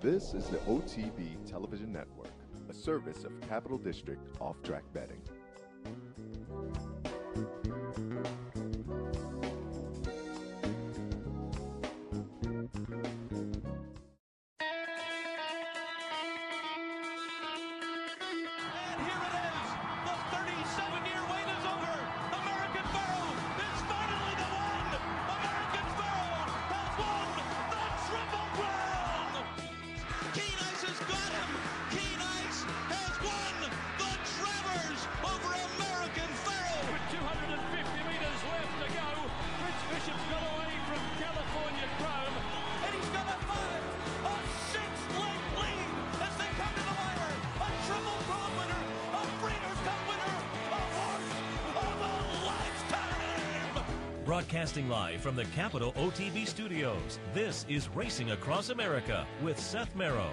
This is the OTB Television Network, a service of Capital District Off-Track Betting. Broadcasting live from the Capital OTB studios, this is Racing Across America with Seth Merrow.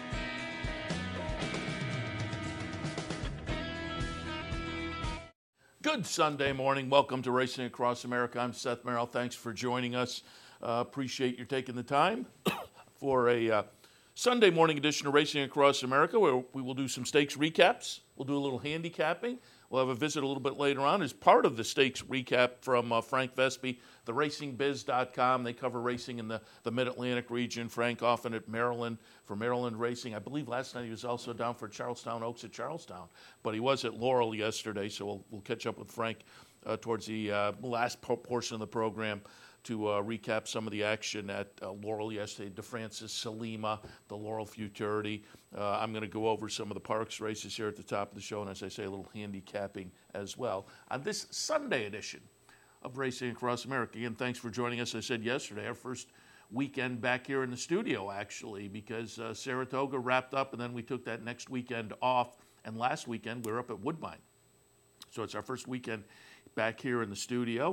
Good Sunday morning. Welcome to Racing Across America. I'm Seth Merrow. Thanks for joining us. Appreciate you taking the time for a Sunday morning edition of Racing Across America, where we will do some stakes recaps. We'll do a little handicapping. We'll have a visit a little bit later on as part of the stakes recap from Frank Vespi, theracingbiz.com. They cover racing in the Mid-Atlantic region. Frank often at Maryland for Maryland Racing. I believe last night he was also down for Charlestown Oaks at Charlestown, but he was at Laurel yesterday, so we'll catch up with Frank towards the last portion of the program to recap some of the action at Laurel yesterday. DeFrancis, Salima, the Laurel Futurity. I'm going to go over some of the Parks races here at the top of the show, and as I say, a little handicapping as well on this Sunday edition of Racing Across America. Again, thanks for joining us. I said yesterday, our first weekend back here in the studio, actually, because Saratoga wrapped up, and then we took that next weekend off, and last weekend we were up at Woodbine. So it's our first weekend back here in the studio.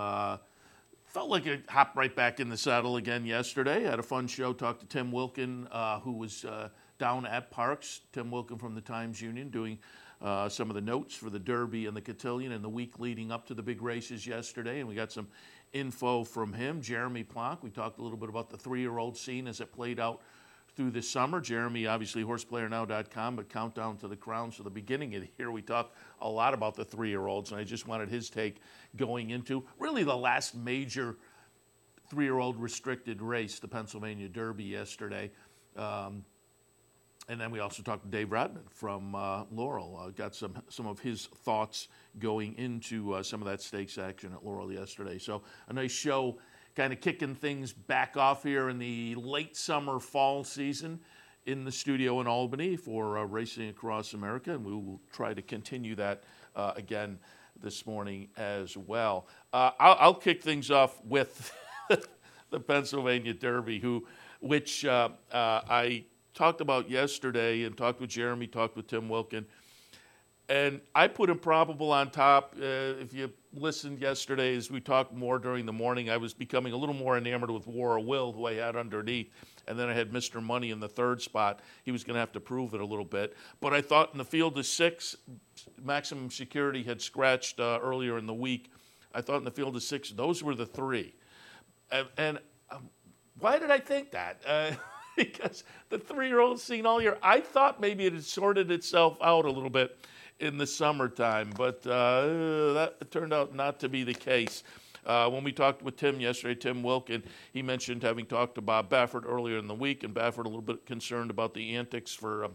Felt like I hopped right back in the saddle again yesterday. Had a fun show. Talked to Tim Wilkin, who was down at Parks. Tim Wilkin from the Times-Union doing some of the notes for the Derby and the Cotillion in the week leading up to the big races yesterday. And we got some info from him. Jeremy Plonk, we talked a little bit about the three-year-old scene as it played out through the summer. Jeremy, obviously, horseplayernow.com, but Countdown to the Crown. So the beginning of the year, we talked a lot about the three-year-olds, and I just wanted his take going into really the last major three-year-old restricted race, the Pennsylvania Derby yesterday. And then we also talked to Dave Rodman from Laurel. Got some of his thoughts going into some of that stakes action at Laurel yesterday. So a nice show, kind of kicking things back off here in the late summer fall season in the studio in Albany for Racing Across America, and we will try to continue that again this morning as well. I'll kick things off with the Pennsylvania Derby, which I talked about yesterday and talked with Jeremy, talked with Tim Wilkin. And I put Improbable on top. If you listened yesterday, as we talked more during the morning, I was becoming a little more enamored with War of Will, who I had underneath. And then I had Mr. Money in the third spot. He was going to have to prove it a little bit. But I thought in the field of six, Maximum Security had scratched earlier in the week. I thought in the field of six, those were the three. And why did I think that? Because the three-year-old seen all year. I thought maybe it had sorted itself out a little bit in the summertime, but that turned out not to be the case. When we talked with Tim yesterday, Tim Wilkin, he mentioned having talked to Bob Baffert earlier in the week, and Baffert a little bit concerned about the antics for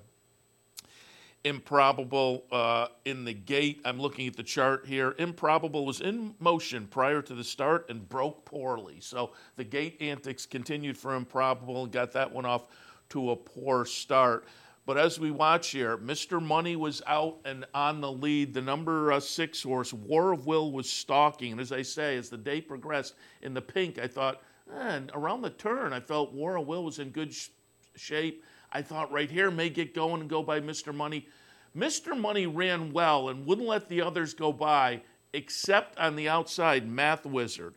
Improbable in the gate. I'm looking at the chart here. Improbable was in motion prior to the start and broke poorly. So the gate antics continued for Improbable and got that one off to a poor start. But as we watch here, Mr. Money was out and on the lead. The number 6 horse, War of Will, was stalking. And as I say, as the day progressed in the pink, I thought, around the turn, I felt War of Will was in good shape. I thought right here may get going and go by Mr. Money. Mr. Money ran well and wouldn't let the others go by, except on the outside, Math Wizard.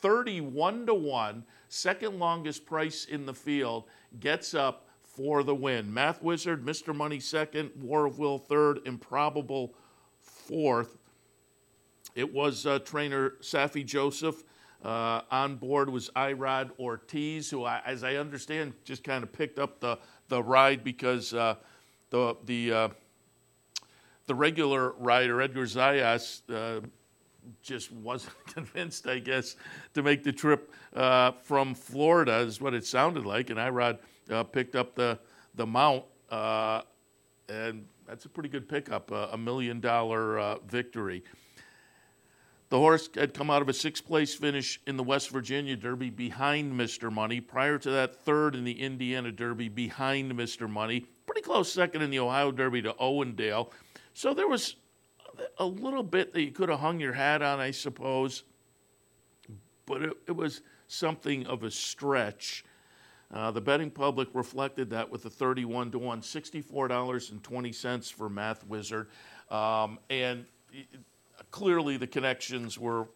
31-1, second longest price in the field, gets up for the win. Math Wizard, Mr. Money second, War of Will third, Improbable fourth. It was trainer Safi Joseph. On board was Irod Ortiz, who, as I understand, just kind of picked up the the ride because the regular rider, Edgar Zayas, just wasn't convinced, I guess, to make the trip from Florida, is what it sounded like. And Irod picked up the mount, and that's a pretty good pickup, $1 million victory. The horse had come out of a sixth-place finish in the West Virginia Derby behind Mr. Money. Prior to that, third in the Indiana Derby behind Mr. Money. Pretty close second in the Ohio Derby to Owendale. So there was a little bit that you could have hung your hat on, I suppose. But it was something of a stretch. The betting public reflected that with a 31-1, $64.20 for Math Wizard. And clearly the connections were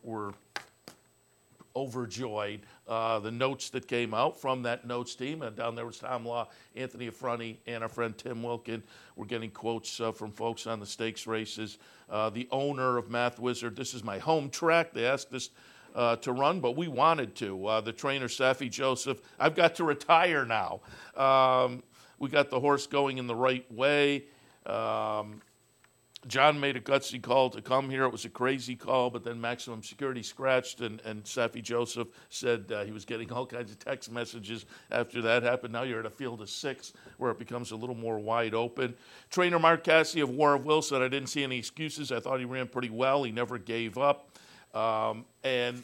overjoyed. The notes that came out from that notes team, and down there was Tom Law, Anthony Affronti, and our friend Tim Wilkin. We're getting quotes from folks on the stakes races. The owner of Math Wizard, this is my home track. They asked us to run, but we wanted to. The trainer, Safi Joseph, I've got to retire now. We got the horse going in the right way. John made a gutsy call to come here. It was a crazy call, but then Maximum Security scratched, and Safi Joseph said he was getting all kinds of text messages after that happened. Now you're at a field of 6 where it becomes a little more wide open. Trainer Mark Cassidy of War of Will said, I didn't see any excuses. I thought he ran pretty well. He never gave up. And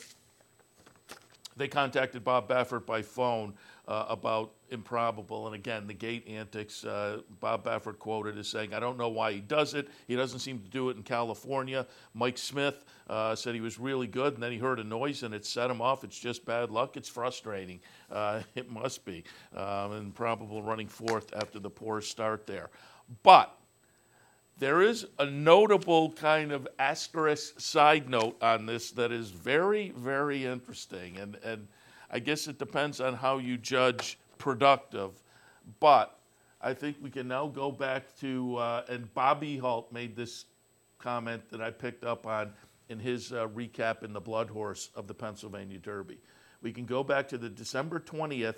they contacted Bob Baffert by phone about improbable. And again, the gate antics, Bob Baffert quoted as saying, I don't know why he does it. He doesn't seem to do it in California. Mike Smith said he was really good, and then he heard a noise and it set him off. It's just bad luck. It's frustrating. It must be. Improbable running fourth after the poor start there. But there is a notable kind of asterisk side note on this that is very, very interesting. And I guess it depends on how you judge productive. But I think we can now go back to, and Bobby Halt made this comment that I picked up on in his recap in the Blood Horse of the Pennsylvania Derby. We can go back to the December 20th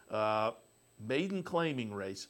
maiden claiming race,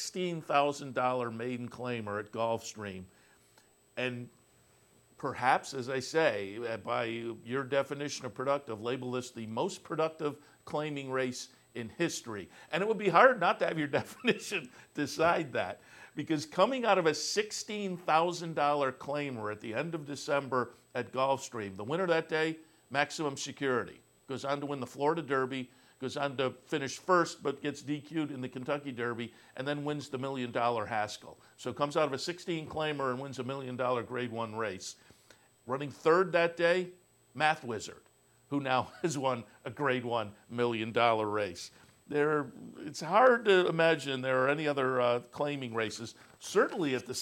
$16,000 maiden claimer at Gulfstream. And perhaps, as I say, by your definition of productive, label this the most productive claiming race in history. And it would be hard not to have your definition decide that, because coming out of a $16,000 claimer at the end of December at Gulfstream, the winner that day, Maximum Security, goes on to win the Florida Derby, goes on to finish first but gets DQ'd in the Kentucky Derby, and then wins the $1 million Haskell. So comes out of a 16 claimer and wins a $1 million Grade 1 race. Running third that day, Math Wizard, who now has won a Grade 1 $1 million race. It's hard to imagine there are any other claiming races, certainly at the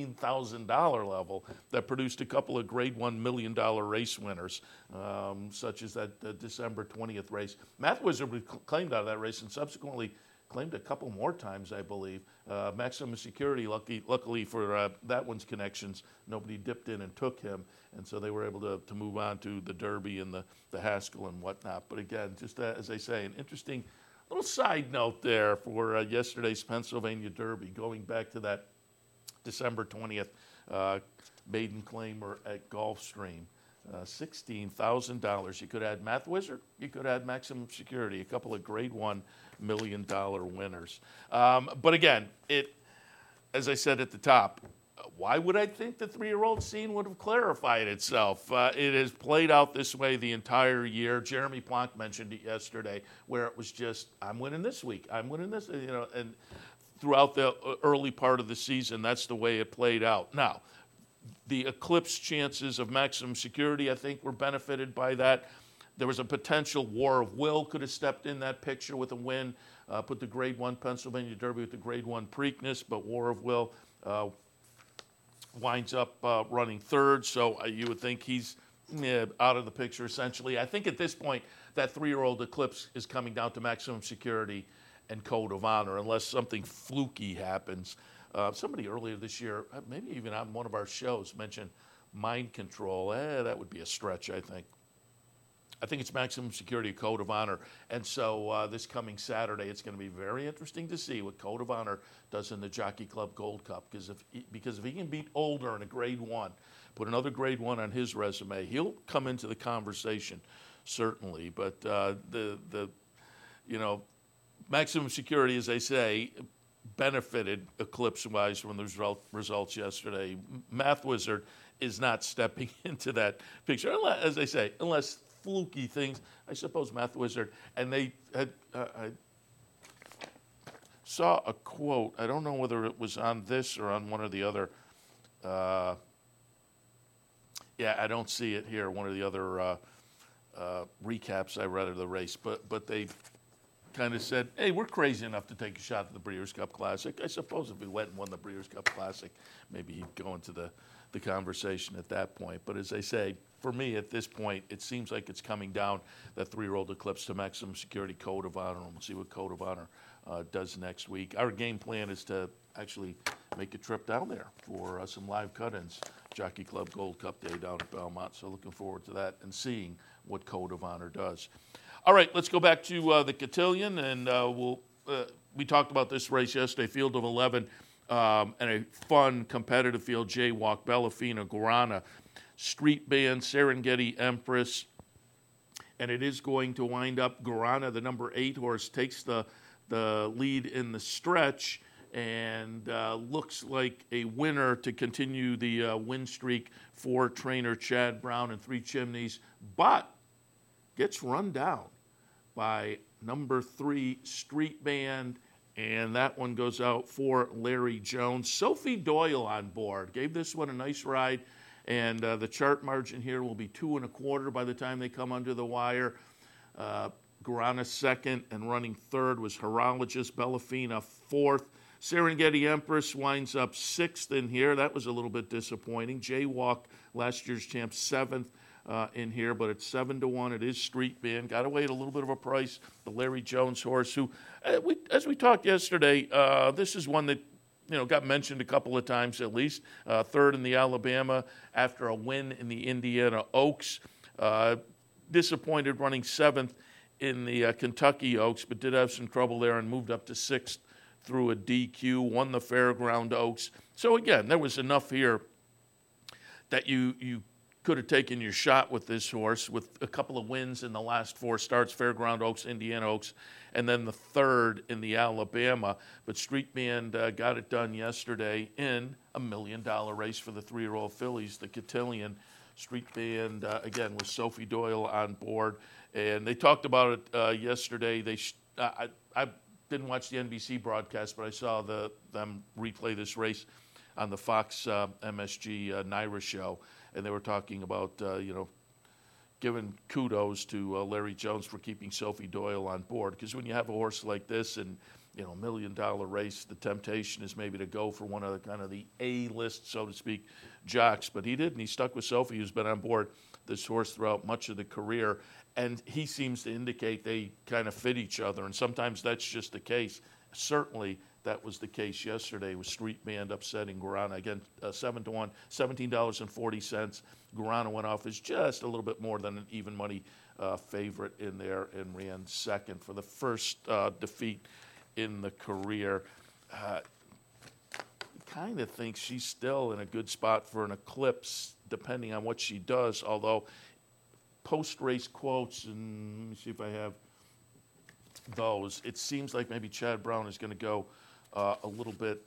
$16,000 level, that produced a couple of Grade 1 $1 million race winners, such as that December 20th race. Math Wizard was claimed out of that race and subsequently claimed a couple more times, I believe. Maximum Security, luckily for that one's connections, nobody dipped in and took him, and so they were able to move on to the Derby and the Haskell and whatnot. But again, just as I say, an interesting little side note there for yesterday's Pennsylvania Derby, going back to that December 20th maiden claimer at Gulfstream. $16,000. You could add Math Wizard, you could add Maximum Security, a couple of Grade 1 $1 million winners. But again, as I said at the top, why would I think the 3-year-old scene would have clarified itself? It has played out this way the entire year. Jeremy Plonk mentioned it yesterday, where it was just, I'm winning this week, I'm winning this, and throughout the early part of the season, that's the way it played out. Now, the eclipse chances of Maximum Security, I think, were benefited by that. There was a potential War of Will could have stepped in that picture with a win, put the Grade 1 Pennsylvania Derby with the Grade 1 Preakness, but War of Will winds up running third, so you would think he's out of the picture essentially. I think at this point, that 3-year-old Eclipse is coming down to Maximum Security and Code of Honor, unless something fluky happens. Somebody earlier this year, maybe even on one of our shows, mentioned Mind Control. That would be a stretch, I think. I think it's Maximum Security Code of Honor. And so this coming Saturday, it's going to be very interesting to see what Code of Honor does in the Jockey Club Gold Cup. Because if he can beat Older in a Grade 1, put another Grade 1 on his resume, he'll come into the conversation, certainly. But Maximum Security, as they say, benefited Eclipse-wise from the results yesterday. Math Wizard is not stepping into that picture, as they say, unless fluky things. I suppose Math Wizard, and they had. I saw a quote. I don't know whether it was on this or on one of the other. I don't see it here. One of the other recaps I read of the race, but they kind of said, hey, we're crazy enough to take a shot at the Breeders' Cup Classic. I suppose if he went and won the Breeders' Cup Classic, maybe he'd go into the conversation at that point. But as they say, for me at this point, it seems like it's coming down, that 3-year-old Eclipse, to Maximum Security Code of Honor, and we'll see what Code of Honor does next week. Our game plan is to actually make a trip down there for some live cut-ins, Jockey Club Gold Cup Day down at Belmont. So looking forward to that and seeing what Code of Honor does. All right, let's go back to the Cotillion, and we talked about this race yesterday, field of 11, and a fun, competitive field, Jaywalk, Bellafina, Guarana, Street Band, Serengeti Empress, and it is going to wind up, Guarana, the number 8 horse, takes the lead in the stretch, and looks like a winner to continue the win streak for trainer Chad Brown and Three Chimneys, but gets run down by number 3, Street Band, and that one goes out for Larry Jones. Sophie Doyle on board, gave this one a nice ride, and the chart margin here will be 2 1/4 by the time they come under the wire. Guarana second, and running third was Horologist, Bellafina fourth. Serengeti Empress winds up 6th in here. That was a little bit disappointing. Jaywalk, last year's champ, 7th. In here, but it's 7-1. It is Street Band. Got to wait a little bit of a price. The Larry Jones horse, who, as we talked yesterday, this is one that got mentioned a couple of times at least. 3rd in the Alabama after a win in the Indiana Oaks. Disappointed running 7th in the Kentucky Oaks, but did have some trouble there and moved up to 6th through a DQ. Won the Fairground Oaks. So again, there was enough here that you could have taken your shot with this horse with a couple of wins in the last 4 starts, Fairground Oaks, Indiana Oaks, and then the 3rd in the Alabama. But Street Band got it done yesterday in a $1 million race for the 3-year-old fillies, the Cotillion. Street Band, again, with Sophie Doyle on board. And they talked about it yesterday. I didn't watch the NBC broadcast, but I saw them replay this race on the Fox MSG NYRA show. And they were talking about, giving kudos to Larry Jones for keeping Sophie Doyle on board. Because when you have a horse like this and, $1 million race, the temptation is maybe to go for one of the kind of the A-list, so to speak, jocks. But he did, and he stuck with Sophie, who's been on board this horse throughout much of the career. And he seems to indicate they kind of fit each other. And sometimes that's just the case. Certainly, that was the case yesterday with Street Band upsetting Guarana. Again, 7-1, $17.40. Guarana went off as just a little bit more than an even money favorite in there and ran second for the first defeat in the career. Kind of think she's still in a good spot for an Eclipse, depending on what she does, although post-race quotes, and let me see if I have those, it seems like maybe Chad Brown is going to go a little bit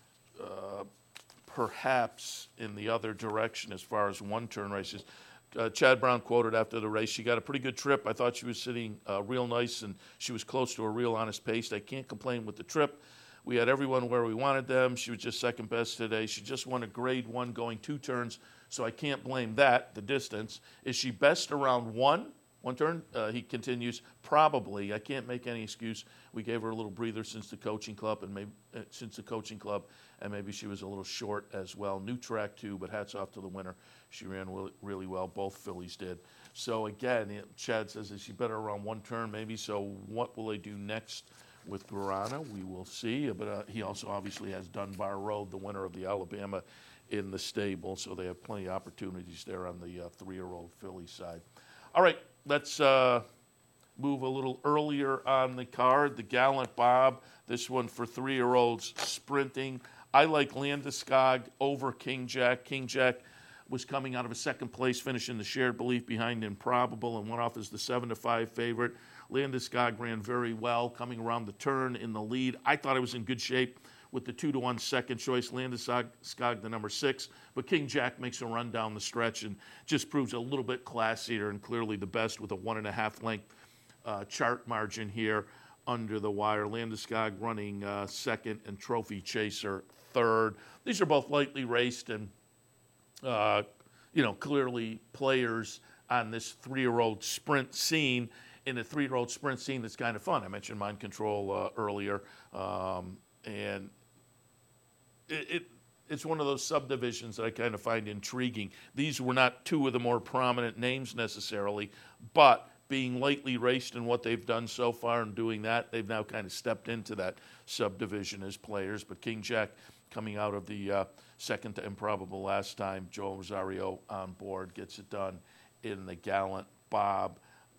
perhaps in the other direction as far as one-turn races. Chad Brown quoted after the race, she got a pretty good trip. I thought she was sitting real nice, and she was close to a real honest pace. I can't complain with the trip. We had everyone where we wanted them. She was just second best today. She just won a Grade 1 going 2 turns, so I can't blame that, the distance. Is she best around one turn? He continues, probably. I can't make any excuse. We gave her a little breather since the coaching club, and maybe she was a little short as well. New track too, but hats off to the winner. She ran really well. Both fillies did. So again, Chad says, is she better around one turn? Maybe. So what will they do next with Guarana? We will see. But he also obviously has Dunbar Road, the winner of the Alabama, in the stable. So they have plenty of opportunities there on the 3-year-old filly side. All right, let's move a little earlier on the card. The Gallant Bob, this one for 3-year-olds sprinting. I like Landeskog over King Jack. King Jack was coming out of a second place finish in the shared belief behind Improbable and went off as the 7-5 favorite. Landeskog ran very well, coming around the turn in the lead. I thought I was in good shape with the 2-1 second choice. Landeskog, the number 6. But King Jack makes a run down the stretch and just proves a little bit classier and clearly the best with a 1.5 length chart margin here under the wire. Landeskog running second and Trophy Chaser third. These are both lightly raced and clearly players on this 3-year-old sprint scene. In a 3-year-old sprint scene that's kind of fun. I mentioned Mind Control earlier, and it's one of those subdivisions that I kind of find intriguing. These were not two of the more prominent names necessarily, but being lightly raced in what they've done so far and doing that, they've now kind of stepped into that subdivision as players. But King Jack coming out of the second to Improbable last time, Joe Rosario on board, gets it done in the Gallant Bob.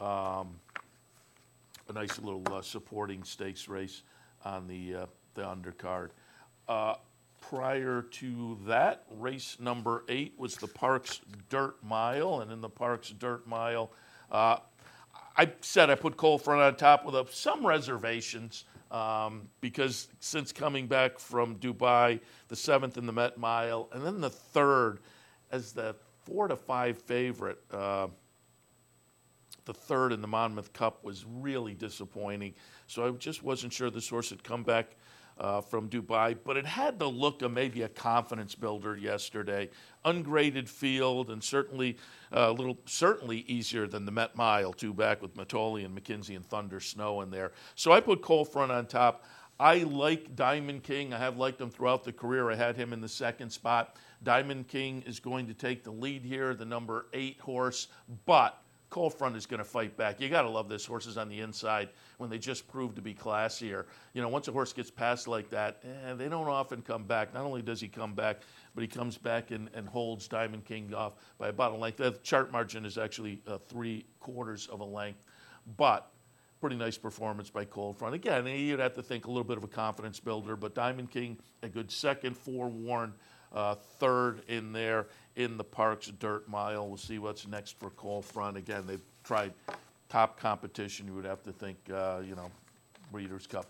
A nice little supporting stakes race on the undercard. Prior to that, race number 8 was the Parx Dirt Mile, and in the Parx Dirt Mile, I said I put Cold Front on top with some reservations because since coming back from Dubai, the 7th in the Met Mile, and then the 3rd as the 4-5 favorite. The 3rd in the Monmouth Cup was really disappointing. So I just wasn't sure this horse had come back from Dubai, but it had the look of maybe a confidence builder yesterday. Ungraded field and certainly easier than the Met Mile, 2 back with Matoli and McKinsey and Thunder Snow in there. So I put Cold Front on top. I like Diamond King. I have liked him throughout the career. I had him in the 2nd spot. Diamond King is going to take the lead here, the number 8 horse, but Cold Front is going to fight back. You got to love this. Horses on the inside when they just prove to be classier. Once a horse gets past like that, they don't often come back. Not only does he come back, but he comes back and holds Diamond King off by about a length. The chart margin is actually 3/4 of a length, but pretty nice performance by Cold Front. Again, you'd have to think a little bit of a confidence builder, but Diamond King, a good second, forewarned, 3rd in there in the Parx Dirt Mile. We'll see what's next for Cold Front. Again, they've tried top competition. You would have to think, Breeders' Cup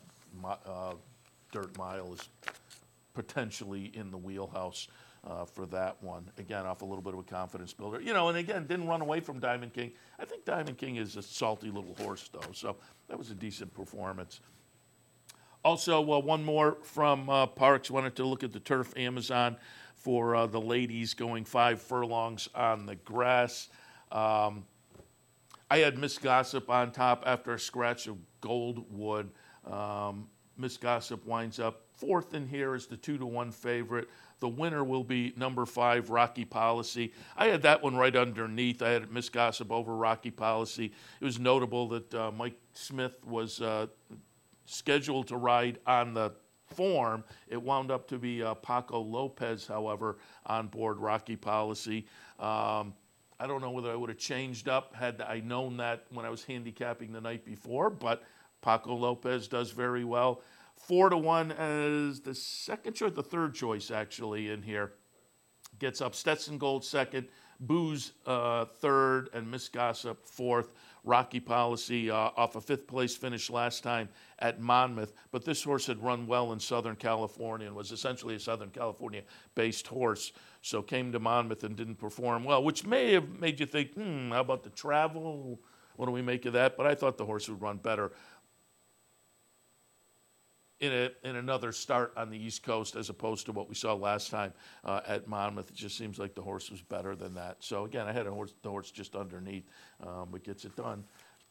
Dirt Mile is potentially in the wheelhouse for that one. Again, off a little bit of a confidence builder. And again, didn't run away from Diamond King. I think Diamond King is a salty little horse, though. So that was a decent performance. Also, one more from Parx. Wanted to look at the Turf Amazon for the ladies going 5 furlongs on the grass. I had Miss Gossip on top after a scratch of Goldwood. Miss Gossip winds up 4th in here as the 2-1 favorite. The winner will be number 5, Rocky Policy. I had that one right underneath. I had Miss Gossip over Rocky Policy. It was notable that Mike Smith was scheduled to ride on the form. It wound up to be Paco Lopez, however, on board Rocky Policy. I don't know whether I would have changed up had I known that when I was handicapping the night before, but Paco Lopez does very well. 4-1 as the second choice, the 3rd choice actually in here. Gets up Stetson Gold 2nd, Booze 3rd, and Miss Gossip 4th. Rocky Policy off a 5th place finish last time at Monmouth, but this horse had run well in Southern California and was essentially a Southern California-based horse, so came to Monmouth and didn't perform well, which may have made you think, how about the travel? What do we make of that? But I thought the horse would run better in another start on the East Coast as opposed to what we saw last time at Monmouth. It just seems like the horse was better than that. So again, I had the horse just underneath, but gets it done.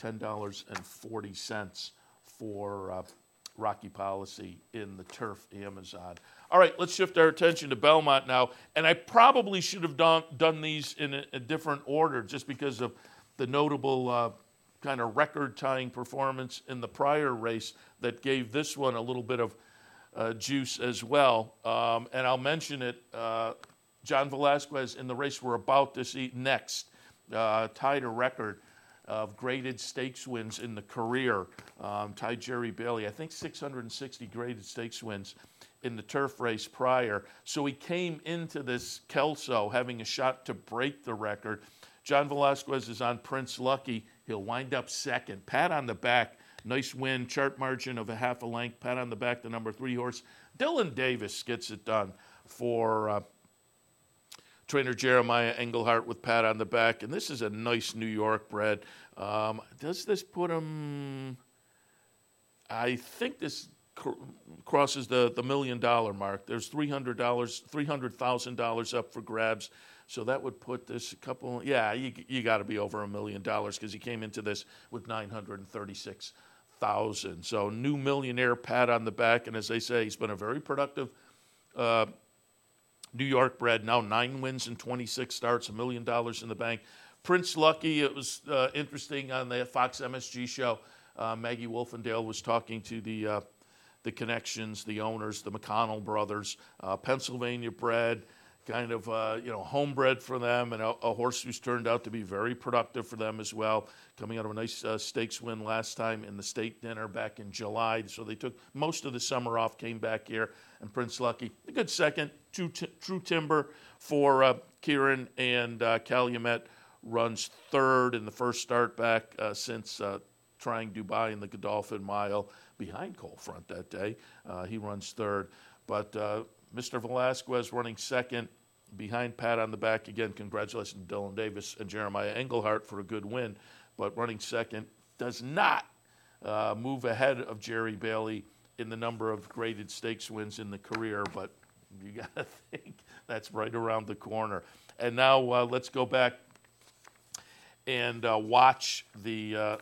$10.40 for Rocky Policy in the Turf Amazon. All right, let's shift our attention to Belmont now. And I probably should have done these in a different order just because of the notable kind of record-tying performance in the prior race that gave this one a little bit of juice as well. And I'll mention it. John Velazquez in the race we're about to see next tied a record of graded stakes wins in the career. Tied Jerry Bailey, I think 660 graded stakes wins in the turf race prior. So he came into this Kelso having a shot to break the record. John Velazquez is on Prince Lucky. He'll wind up second. Pat on the back. Nice win. Chart margin of a half a length. Pat on the back, the number 3 horse. Dylan Davis gets it done for trainer Jeremiah Engelhardt with Pat on the back. And this is a nice New York bred. Does this put him... I think this crosses the $1 million mark. There's $300,000 up for grabs. So that would put this a couple, you got to be over $1 million because he came into this with 936,000. So new millionaire, Pat on the back. And as they say, he's been a very productive New York bred. Now 9 wins in 26 starts, $1 million in the bank. Prince Lucky, it was interesting on the Fox MSG show. Maggie Wolfendale was talking to the connections, the owners, the McConnell brothers, Pennsylvania bred, kind of homebred for them, and a horse who's turned out to be very productive for them as well, coming out of a nice stakes win last time in the state dinner back in July. So they took most of the summer off, came back here, and Prince Lucky, a good second. True Timber for Kieran, and Calumet runs third in the first start back since trying Dubai in the Godolphin Mile behind Coal Front that day. He runs third. But Mr. Velazquez running second behind Pat on the back. Again, congratulations to Dylan Davis and Jeremiah Engelhardt for a good win. But running second does not move ahead of Jerry Bailey in the number of graded stakes wins in the career. But you got to think that's right around the corner. And now let's go back and watch the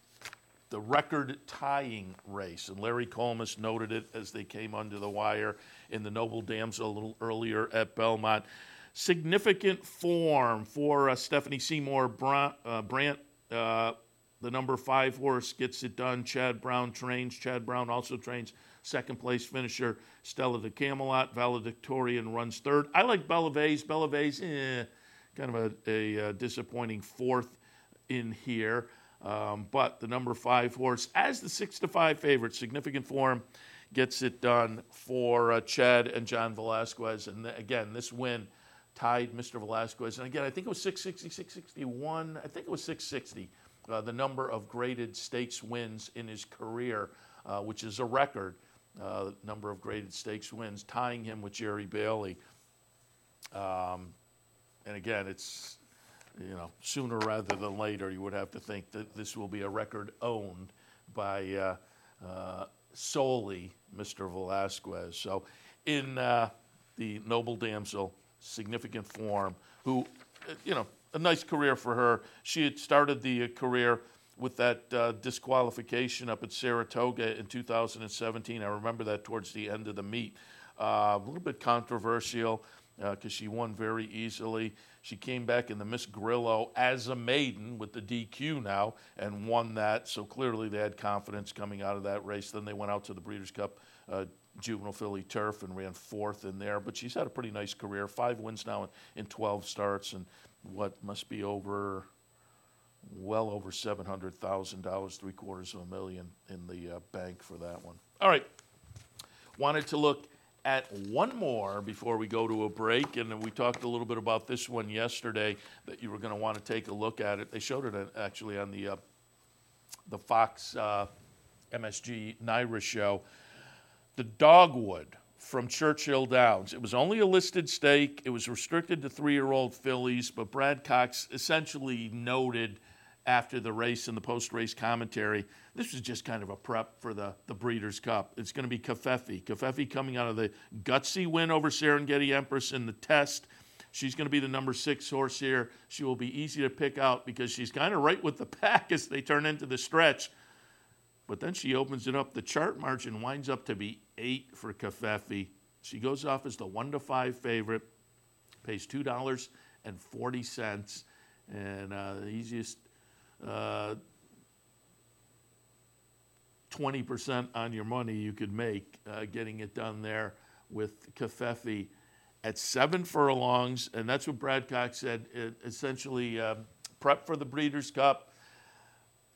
record-tying race. And Larry Colmus noted it as they came under the wire in the Noble Damsel a little earlier at Belmont. Significant form for Stephanie Seymour Brandt. The number 5 horse gets it done. Chad Brown trains. Chad Brown also trains second-place finisher Stella de Camelot. Valedictorian runs third. I like Bella Vase. Bella Vase, kind of a disappointing fourth in here. But the number 5 horse, as the 6-5 favorite, significant form, gets it done for Chad and John Velazquez. And again, this win tied Mr. Velazquez. And again, I think it was 660, 661. I think it was 660, the number of graded stakes wins in his career, which is a record number of graded stakes wins, tying him with Jerry Bailey. And again, it's... sooner rather than later, you would have to think that this will be a record owned by solely Mr. Velazquez. So in the Noble Damsel, significant form, who, a nice career for her. She had started the career with that disqualification up at Saratoga in 2017. I remember that towards the end of the meet. A little bit controversial because she won very easily. She came back in the Miss Grillo as a maiden with the DQ now and won that. So clearly they had confidence coming out of that race. Then they went out to the Breeders' Cup Juvenile Filly Turf and ran 4th in there. But she's had a pretty nice career. 5 wins now in 12 starts, and what must be well over $700,000, $750,000 in the bank for that one. All right. Wanted to look at one more before we go to a break, and we talked a little bit about this one yesterday that you were going to want to take a look at it. They showed it actually on the Fox MSG NYRA show. The Dogwood from Churchill Downs. It was only a listed stake. It was restricted to 3-year-old fillies, but Brad Cox essentially noted after the race and the post-race commentary, this was just kind of a prep for the Breeders' Cup. It's going to be Covfefe. Covfefe coming out of the gutsy win over Serengeti Empress in the test. She's going to be the number 6 horse here. She will be easy to pick out because she's kind of right with the pack as they turn into the stretch. But then she opens it up. The chart margin winds up to be 8 for Covfefe. She goes off as the 1-5 favorite, pays $2.40, and the easiest 20% on your money you could make getting it done there with Covfefe at 7 furlongs, and that's what Brad Cox said. It essentially prep for the Breeders' Cup.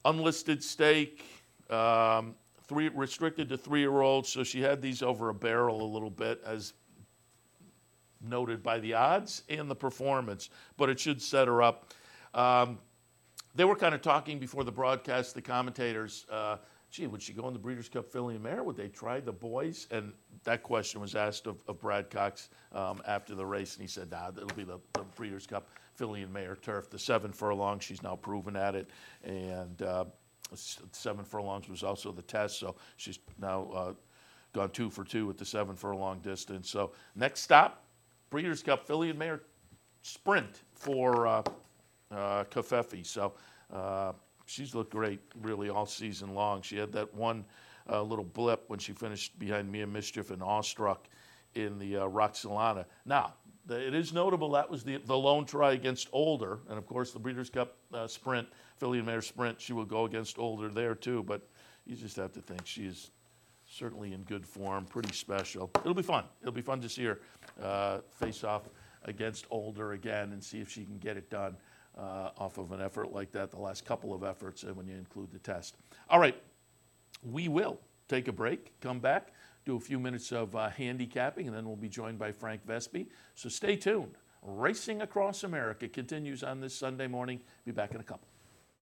unlisted stake, restricted to 3-year-olds, so she had these over a barrel a little bit, as noted by the odds and the performance, but it should set her up. They were kind of talking before the broadcast, the commentators, would she go in the Breeders' Cup Filly and Mare? Would they try the boys? And that question was asked of Brad Cox after the race, and he said, it'll be the Breeders' Cup Filly and Mare turf. The 7 furlongs, she's now proven at it, and 7 furlongs was also the test, so she's now gone 2 for 2 with the 7 furlong distance. So next stop, Breeders' Cup Filly and Mare Sprint for Covfefe. So she's looked great really all season long. She had that one little blip when she finished behind Mia Mischief and Awestruck in the Roxelana. Now, it is notable that was the lone try against Older, and of course the Breeders' Cup Sprint, Filly and Mare Sprint, she will go against Older there too, but you just have to think she is certainly in good form, pretty special. It'll be fun. It'll be fun to see her face off against Older again and see if she can get it done off of an effort like that, the last couple of efforts, and when you include the test. All right, we will take a break, come back, do a few minutes of handicapping, and then we'll be joined by Frank Vespi. So stay tuned. Racing Across America continues on this Sunday morning. Be back in a couple.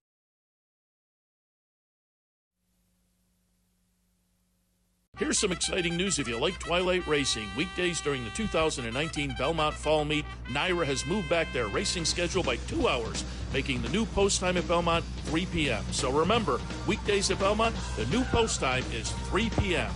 Here's some exciting news if you like Twilight Racing. Weekdays during the 2019 Belmont Fall Meet, NYRA has moved back their racing schedule by 2 hours, making the new post time at Belmont 3 p.m. So remember, weekdays at Belmont, the new post time is 3 p.m.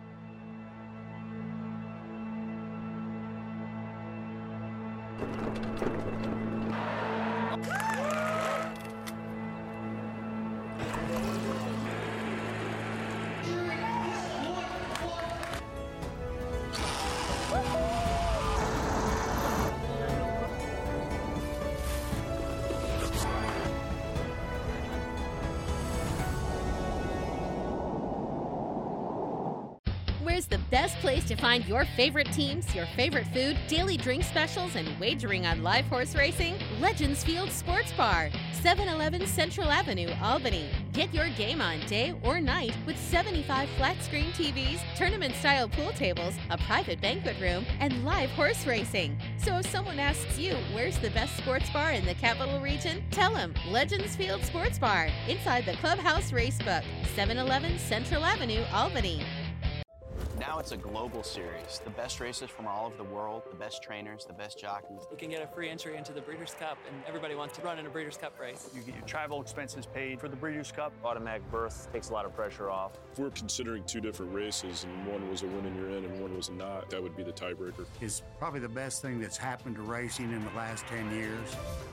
Where's the best place to find your favorite teams, your favorite food, daily drink specials, and wagering on live horse racing? Legends Field Sports Bar, 711 Central Avenue, Albany. Get your game on day or night with 75 flat-screen TVs, tournament-style pool tables, a private banquet room, and live horse racing. So if someone asks you, where's the best sports bar in the Capital Region? Tell them Legends Field Sports Bar, inside the Clubhouse Racebook, 711 Central Avenue, Albany. Now it's a global series. The best racers from all over the world, the best trainers, the best jockeys. You can get a free entry into the Breeders' Cup, and everybody wants to run in a Breeders' Cup race. You get your travel expenses paid for the Breeders' Cup. Automatic berth takes a lot of pressure off. If we're considering 2 different races, and one was a win and you're in and one was a not, that would be the tiebreaker. It's probably the best thing that's happened to racing in the last 10 years.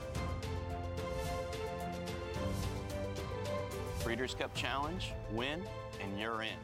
Breeders' Cup Challenge, win, and you're in.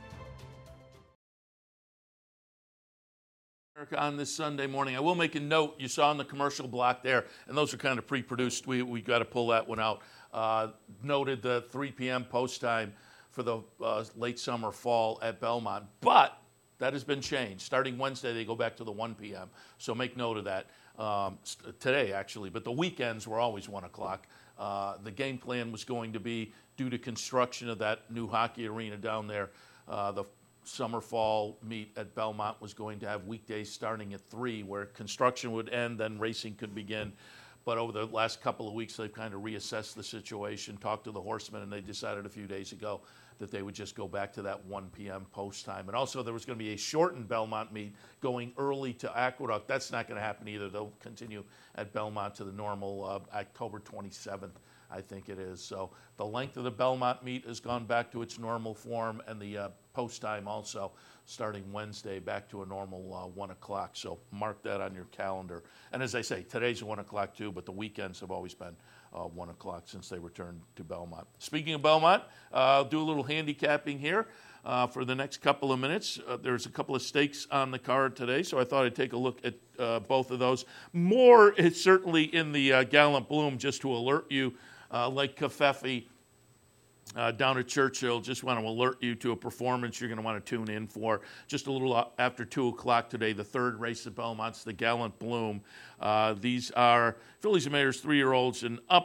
On this Sunday morning, I will make a note. You saw in the commercial block there, and those are kind of pre-produced. We got to pull that one out. Noted the 3 p.m. post time for the late summer fall at Belmont, but that has been changed. Starting Wednesday, they go back to the 1 p.m. So make note of that today, actually. But the weekends were always 1 o'clock. The game plan was going to be, due to construction of that new hockey arena down there, the summer-fall meet at Belmont was going to have weekdays starting at 3, where construction would end, then racing could begin. But over the last couple of weeks, they've kind of reassessed the situation, talked to the horsemen, and they decided a few days ago that they would just go back to that 1 p.m. post time. And also there was going to be a shortened Belmont meet going early to Aqueduct. That's not going to happen either. They'll continue at Belmont to the normal October 27th. I think it is. So the length of the Belmont meet has gone back to its normal form, and the post time also starting Wednesday back to a normal 1 o'clock. So mark that on your calendar. And as I say, today's 1 o'clock too, but the weekends have always been 1 o'clock since they returned to Belmont. Speaking of Belmont, I'll do a little handicapping here for the next couple of minutes. There's a couple of stakes on the card today, so I thought I'd take a look at both of those. More is certainly in the Gallant Bloom, just to alert you. Like Covfefe down at Churchill, just want to alert you to a performance you're going to want to tune in for. Just a little after 2 o'clock today, the third race at Belmont's the Gallant Bloom. These are fillies and mares, 3-year-olds and up.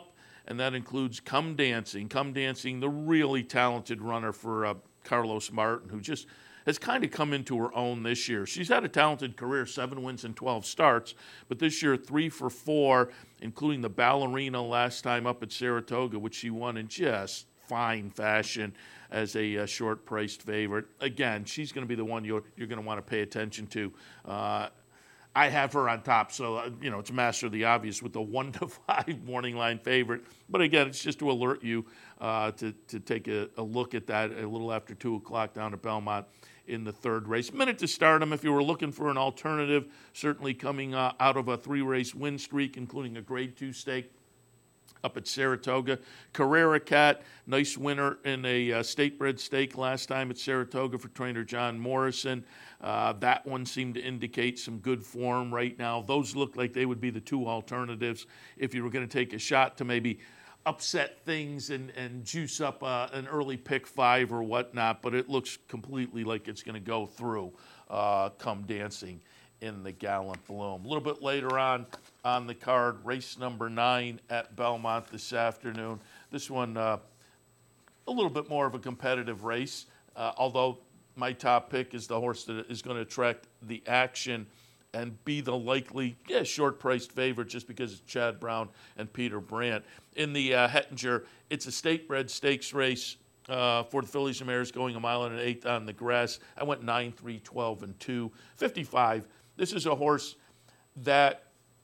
and that includes Come Dancing, the really talented runner for Carlos Martin, who just has kind of come into her own this year. She's had a talented career, 7 wins and 12 starts, but this year 3 for 4, including the Ballerina last time up at Saratoga, which she won in just fine fashion as a short-priced favorite. Again, she's going to be the one you're going to want to pay attention to. I have her on top, so it's master of the obvious with the 1-5 morning line favorite. But again, it's just to alert you to take a look at that a little after 2 o'clock down at Belmont in the third race. Minute to Stardom, if you were looking for an alternative, certainly coming out of a 3-race win streak, including a Grade 2 stake up at Saratoga. Carrera Cat, nice winner in a state-bred stake last time at Saratoga for trainer John Morrison. That one seemed to indicate some good form right now. Those look like they would be the 2 alternatives if you were going to take a shot to maybe upset things and juice up an early pick 5 or whatnot, but it looks completely like it's going to go through Come Dancing in the Gallant Bloom. A little bit later on the card, race number 9 at Belmont this afternoon. This one a little bit more of a competitive race, although my top pick is the horse that is going to attract the action and be the likely, short-priced favorite just because it's Chad Brown and Peter Brandt. In the Hettinger, it's a state-bred stakes race for the fillies and mares going 1 1/8 miles on the grass. I went 9, 3, 12, and 2. 55. This is a horse that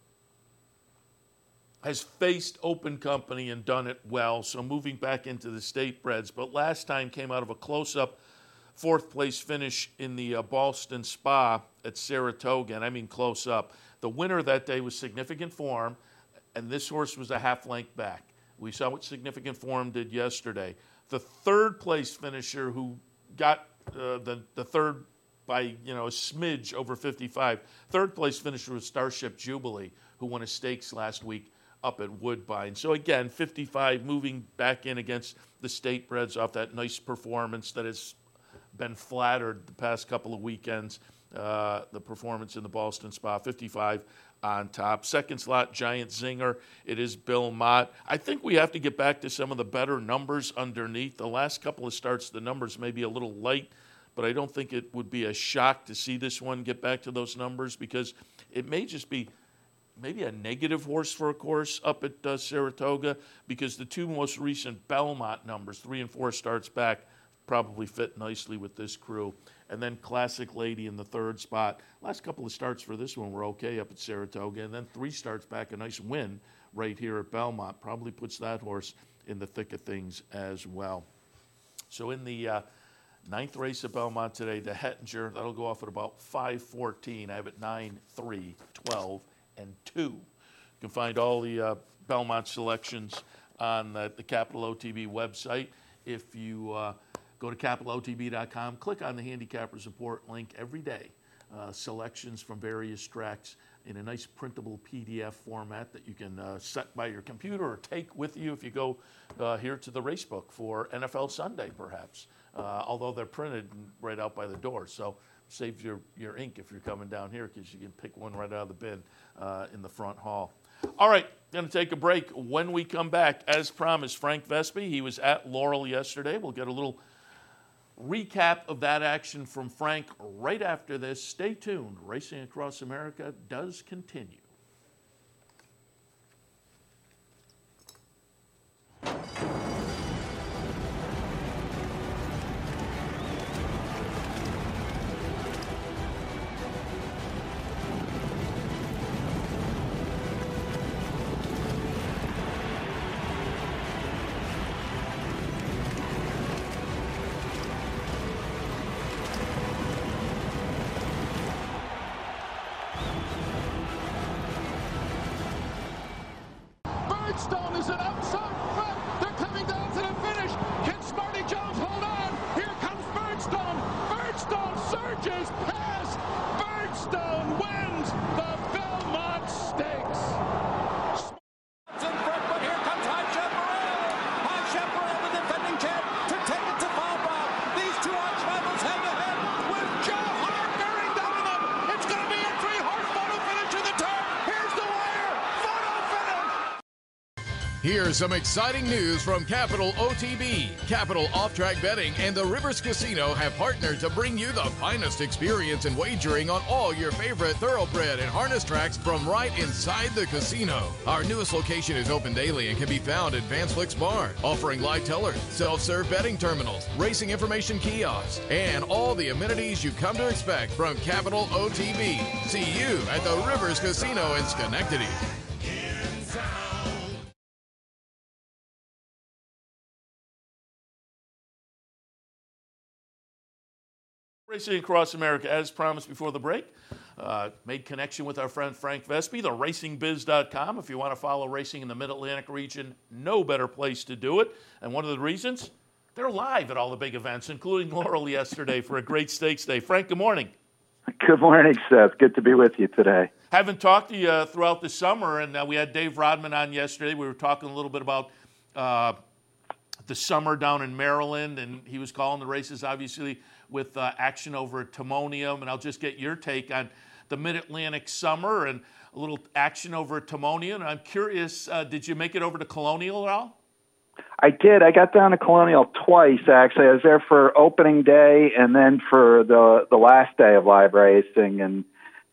has faced open company and done it well, so moving back into the state-breds. But last time came out of a close-up 4th-place finish in the Ballston Spa at Saratoga, and I mean close up. The winner that day was Significant Form, and this horse was a half-length back. We saw what Significant Form did yesterday. The 3rd-place finisher who got the third by a smidge over 55, 3rd-place finisher was Starship Jubilee, who won a stakes last week up at Woodbine. So again, 55 moving back in against the state-breds off that nice performance that has been flattered the past couple of weekends, the performance in the Ballston Spa. 55 on top. Second slot, Giant Zinger. It is Bill Mott. I think we have to get back to some of the better numbers underneath. The last couple of starts, the numbers may be a little light, but I don't think it would be a shock to see this one get back to those numbers because it may just be maybe a negative horse for a course up at Saratoga because the 2 most recent Belmont numbers, 3 and 4 starts back, probably fit nicely with this crew. And then Classic Lady in the 3rd spot. Last couple of starts for this one were okay up at Saratoga. And then 3 starts back, a nice win right here at Belmont. Probably puts that horse in the thick of things as well. So in the 9th race at Belmont today, the Hettinger, that'll go off at about 5:14. I have it 9, 3, 12, and 2. You can find all the Belmont selections on the Capital OTB website. If you go to capitalotb.com, click on the Handicappers Report link every day. Selections from various tracks in a nice printable PDF format that you can set by your computer or take with you if you go here to the racebook for NFL Sunday, perhaps. Although they're printed right out by the door, so saves your ink if you're coming down here because you can pick one right out of the bin in the front hall. All right, going to take a break. When we come back, as promised, Frank Vespi, he was at Laurel yesterday. We'll get a little recap of that action from Frank right after this. Stay tuned. Racing Across America does continue. Birdstone is an outside front. They're coming down to the finish. Can Smarty Jones hold on? Here comes Birdstone. Birdstone surges past. Birdstone wins the Belmont Stakes. In front, but here comes High Chaparral. High Chaparral, the defending champ, to take it to Falbrough. These 2 arch rivals head to head with Joe Hart bearing down on them. It's going to be a 3-horse photo finish in the turn. Here's the wire. Photo finish. Here's Here's some exciting news from Capital OTB. Capital Off-Track Betting and the Rivers Casino have partnered to bring you the finest experience in wagering on all your favorite thoroughbred and harness tracks from right inside the casino. Our newest location is open daily and can be found at Van Flicks Bar, offering live tellers, self-serve betting terminals, racing information kiosks, and all the amenities you come to expect from Capital OTB. See you at the Rivers Casino in Schenectady. Racing Across America, as promised before the break, made connection with our friend Frank Vespi, the racingbiz.com. If you want to follow racing in the Mid-Atlantic region, no better place to do it. And one of the reasons, they're live at all the big events, including Laurel yesterday for a great stakes day. Frank, good morning. Good morning, Seth. Good to be with you today. Haven't talked to you throughout the summer, and we had Dave Rodman on yesterday. We were talking a little bit about the summer down in Maryland, and he was calling the races, obviously, with action over at Timonium. And I'll just get your take on the Mid-Atlantic summer and a little action over at Timonium. And I'm curious, did you make it over to Colonial at all? I did. I got down to Colonial twice, actually. I was there for opening day and then for the last day of live racing. And,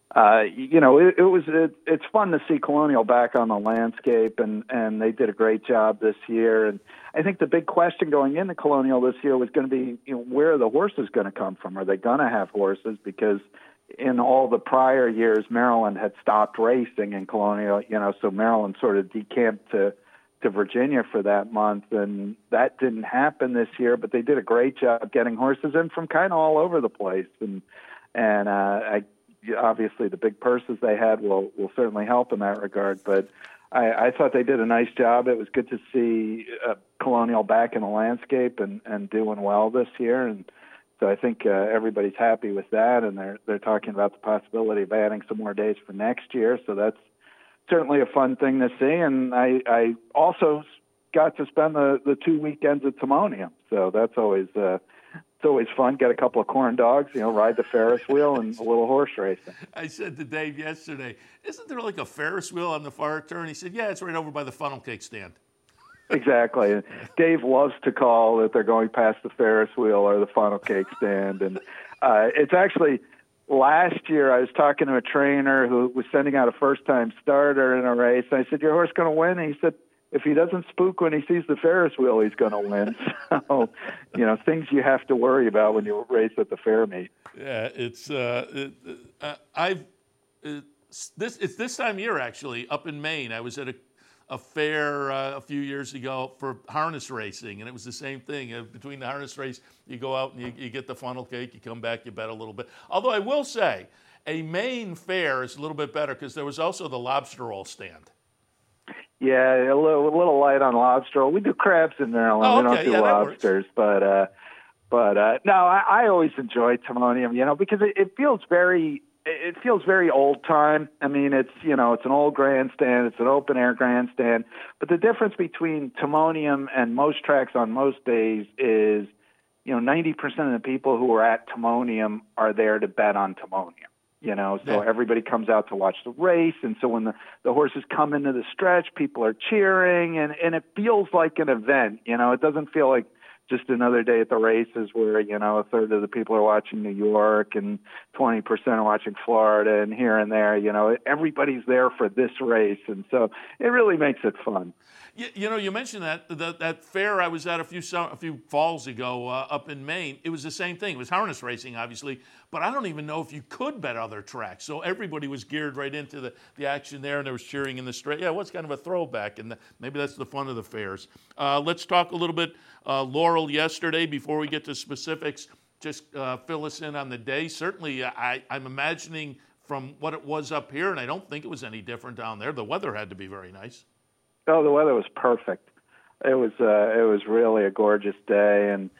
it's fun to see Colonial back on the landscape, and they did a great job this year. And I think the big question going into Colonial this year was going to be, where are the horses going to come from? Are they going to have horses? Because in all the prior years, Maryland had stopped racing in Colonial, so Maryland sort of decamped to Virginia for that month, and that didn't happen this year, but they did a great job getting horses in from kind of all over the place. And obviously the big purses they had will certainly help in that regard, but I thought they did a nice job. It was good to see Colonial back in the landscape and doing well this year, and so I think everybody's happy with that, and they're talking about the possibility of adding some more days for next year, so that's certainly a fun thing to see. And I also got to spend the 2 weekends at Timonium, so that's always it's always fun. Get a couple of corn dogs, ride the Ferris wheel and a little horse racing. I said to Dave yesterday, isn't there like a Ferris wheel on the far turn? He said, yeah, it's right over by the funnel cake stand. Exactly. Dave loves to call that they're going past the Ferris wheel or the funnel cake stand. And it's actually, last year I was talking to a trainer who was sending out a first-time starter in a race. And I said, your horse going to win? And he said, if he doesn't spook when he sees the Ferris wheel, he's going to win. So, things you have to worry about when you race at the fair meet. Yeah, it's this time of year, actually, up in Maine. I was at a fair a few years ago for harness racing, and it was the same thing. Between the harness race, you go out and you get the funnel cake, you come back, you bet a little bit. Although I will say, a Maine fair is a little bit better because there was also the lobster roll stand. Yeah, a little light on lobster roll. We do crabs in Maryland. Oh, okay. We don't do lobsters, but no, I always enjoy Timonium, because it feels very old time. I mean, it's an old grandstand, it's an open air grandstand, but the difference between Timonium and most tracks on most days is, 90% of the people who are at Timonium are there to bet on Timonium. So everybody comes out to watch the race, and so when the horses come into the stretch, people are cheering, and it feels like an event. It doesn't feel like just another day at the races where, a third of the people are watching New York and 20% are watching Florida and here and there. Everybody's there for this race, and so it really makes it fun. You mentioned that fair I was at a few falls ago up in Maine. It was the same thing. It was harness racing, obviously, but I don't even know if you could bet other tracks. So everybody was geared right into the action there, and there was cheering in the straight. Yeah, it was kind of a throwback, and maybe that's the fun of the fairs. Let's talk a little bit Laurel yesterday before we get to specifics. Just fill us in on the day. Certainly, I'm imagining from what it was up here, and I don't think it was any different down there. The weather had to be very nice. Oh, the weather was perfect. It was really a gorgeous day, and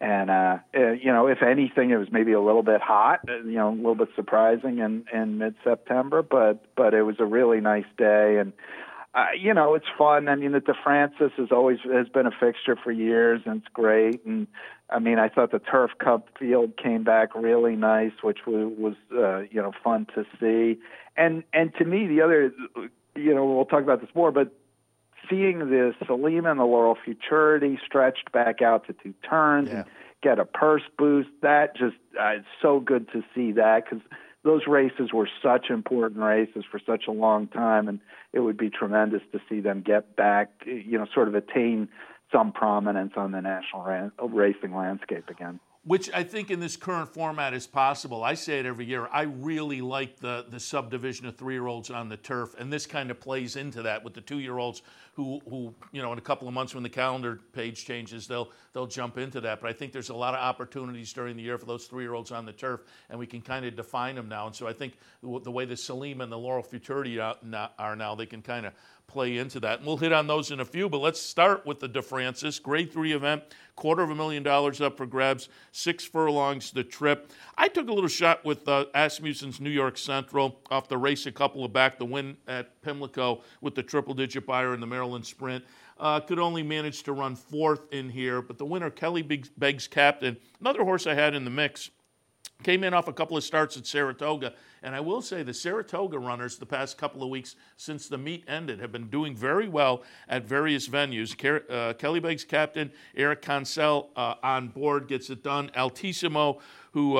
if anything, it was maybe a little bit hot, a little bit surprising in mid-September, but it was a really nice day, and it's fun. I mean, the DeFrancis has been a fixture for years, and it's great. And I mean, I thought the Turf Cup field came back really nice, which was fun to see. And to me, the other, we'll talk about this more, but seeing the Salima and the Laurel Futurity stretched back out to 2 turns and get a purse boost, that just it's so good to see that, because those races were such important races for such a long time, and it would be tremendous to see them get back, sort of attain some prominence on the national racing landscape again. Which I think in this current format is possible. I say it every year. I really like the subdivision of 3-year-olds on the turf, and this kind of plays into that with the 2-year-olds who in a couple of months when the calendar page changes, they'll jump into that. But I think there's a lot of opportunities during the year for those 3-year-olds on the turf, and we can kind of define them now. And so I think the way the Salima and the Laurel Futurity are now, they can kind of play into that. And we'll hit on those in a few, but let's start with the DeFrancis Grade 3 event, $250,000 up for grabs, 6 furlongs the trip. I took a little shot with Asmussen's New York Central off the race a couple of back, the win at Pimlico with the triple-digit buyer in the Maryland Sprint. Could only manage to run 4th in here, but the winner, Kelly Beggs Captain, another horse I had in the mix, came in off a couple of starts at Saratoga. And I will say the Saratoga runners the past couple of weeks since the meet ended have been doing very well at various venues. Kelly Beggs Captain, Eric Consell on board, gets it done. Altissimo, who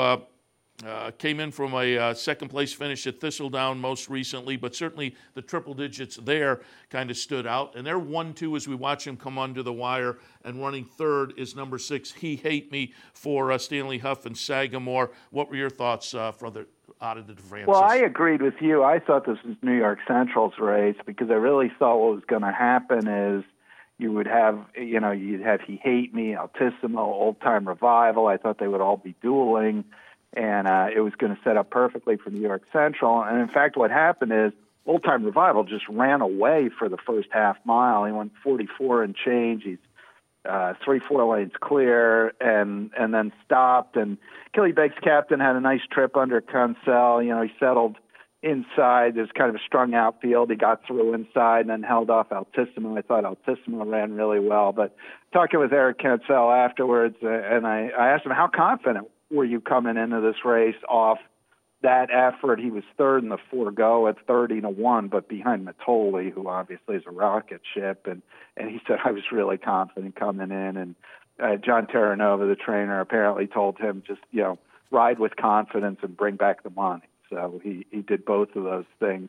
came in from a second-place finish at Thistledown most recently, but certainly the triple digits there kind of stood out. And they're 1-2 as we watch him come under the wire. And running 3rd is number 6, He Hate Me, for Stanley Huff and Sagamore. What were your thoughts out of the DeFrancis? Well, I agreed with you. I thought this was New York Central's race because I really thought what was going to happen is you would have, you'd have He Hate Me, Altissimo, Old Time Revival. I thought they would all be dueling. And it was going to set up perfectly for New York Central. And, in fact, what happened is Old Time Revival just ran away for the first half mile. He went 44 and change. He's 3-4 lanes clear and then stopped. And Kelly Beggs Captain had a nice trip under Consell. He settled inside. There's kind of a strung out field. He got through inside and then held off Altissimo. I thought Altissimo ran really well. But talking with Eric Consell afterwards, and I asked him, how confident were you coming into this race off that effort? He was 3rd in the 4-go at 30-1, but behind Matoli, who obviously is a rocket ship. And he said, I was really confident coming in. And John Terranova, the trainer, apparently told him just, ride with confidence and bring back the money. So he did both of those things.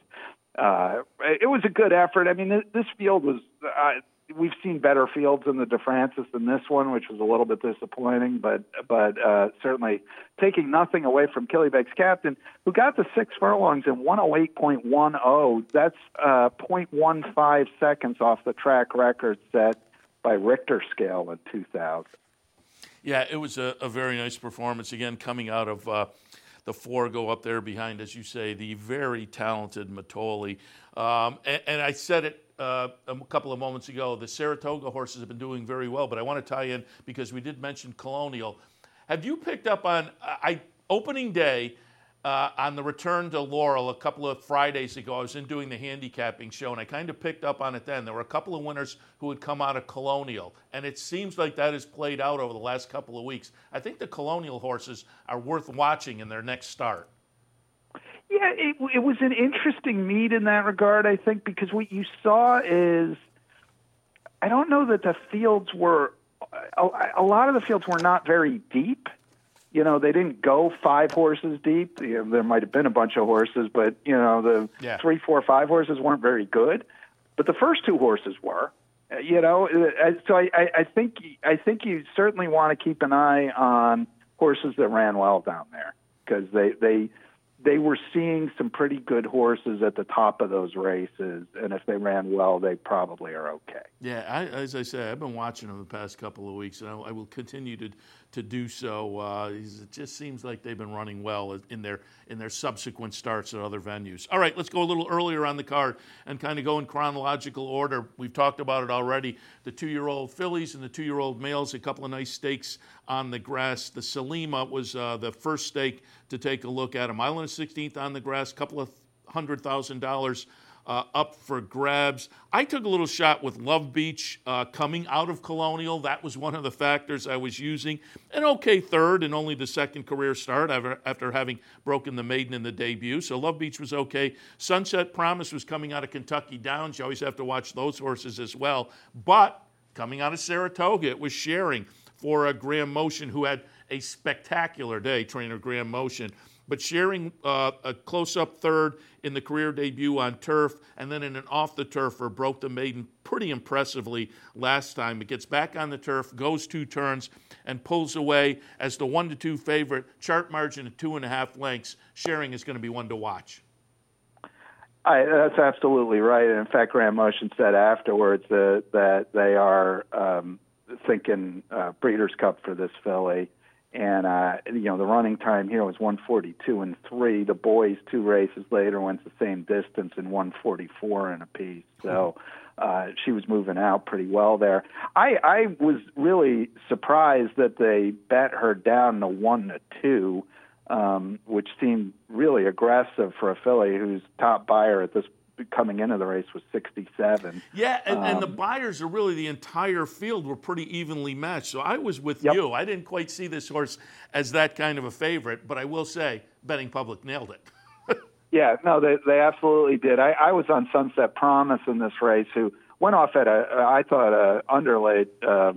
It was a good effort. I mean, this field was we've seen better fields in the DeFrancis than this one, which was a little bit disappointing, but certainly taking nothing away from Kelly Beggs Captain, who got the 6 furlongs in 108.10. That's 0.15 seconds off the track record set by Richter scale in 2000. Yeah, it was a very nice performance, again, coming out of the 4-go up there behind, as you say, the very talented Matoli. And I said it a couple of moments ago, the Saratoga horses have been doing very well, but I want to tie in because we did mention Colonial. Have you picked up on opening day on the return to Laurel a couple of Fridays ago? I was in doing the handicapping show, and I kind of picked up on it then. There were a couple of winners who had come out of Colonial, and it seems like that has played out over the last couple of weeks. I think the Colonial horses are worth watching in their next start. Yeah, it was an interesting meet in that regard, I think, because what you saw is, I don't know that the fields were, a lot of the fields were not very deep. They didn't go 5 horses deep. There might have been a bunch of horses, but, the 3, 4, 5 horses weren't very good. But the first 2 horses were, So I think you certainly want to keep an eye on horses that ran well down there because they were seeing some pretty good horses at the top of those races, and if they ran well, they probably are okay. Yeah, as I said, I've been watching them the past couple of weeks, and I will continue to do so. It just seems like they've been running well in their subsequent starts at other venues. All right, let's go a little earlier on the card and kind of go in chronological order. We've talked about it already. The 2-year-old fillies and the 2-year-old males, a couple of nice stakes on the grass. The Salima was the first stake to take a look at. A 1.16 on the grass, couple of $100,000 up for grabs. I took a little shot with Love Beach coming out of Colonial. That was one of the factors I was using. An okay third and only the second career start after having broken the maiden in the debut. So Love Beach was okay. Sunset Promise was coming out of Kentucky Downs. You always have to watch those horses as well. But coming out of Saratoga, it was Sharing for Graham Motion, who had a spectacular day, trainer Graham Motion. But Sharing a close-up third in the career debut on turf, and then in an off-the-turfer, broke the maiden pretty impressively last time. It gets back on the turf, goes 2 turns, and pulls away as the 1-2 favorite. Chart margin of 2.5 lengths. Sharing is going to be one to watch. That's absolutely right. And in fact, Graham Motion said afterwards that they are thinking Breeders' Cup for this filly. And, the running time here was 1:42.3. The boys 2 races later went the same distance in 1:44 and a piece. So she was moving out pretty well there. I was really surprised that they bet her down to 1-2, which seemed really aggressive for a filly whose top buyer at this coming into the race was 67. Yeah, and the buyers are really the entire field were pretty evenly matched. So I was with you. I didn't quite see this horse as that kind of a favorite, but I will say Betting Public nailed it. Yeah, no, they absolutely did. I was on Sunset Promise in this race, who went off at I thought underlaid,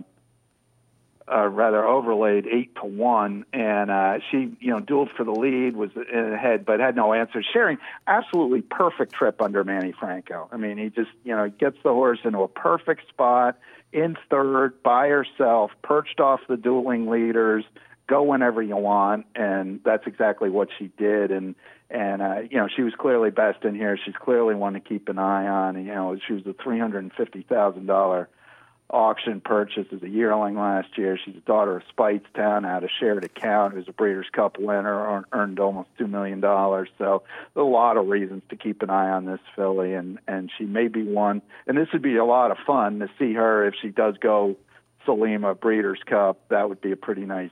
rather overlaid 8-1, and she, dueled for the lead, was in ahead, but had no answer. Sharing, absolutely perfect trip under Manny Franco. I mean, he just, gets the horse into a perfect spot in third by herself, perched off the dueling leaders, go whenever you want, and that's exactly what she did. And she was clearly best in here. She's clearly one to keep an eye on. She was a $350,000 auction purchase as a yearling last year. She's a daughter of Speightstown out of Shared Account, who's a Breeders' Cup winner, earned almost $2 million. So there's a lot of reasons to keep an eye on this filly, and she may be one. And this would be a lot of fun to see her if she does go Salima Breeders' Cup. That would be a pretty nice.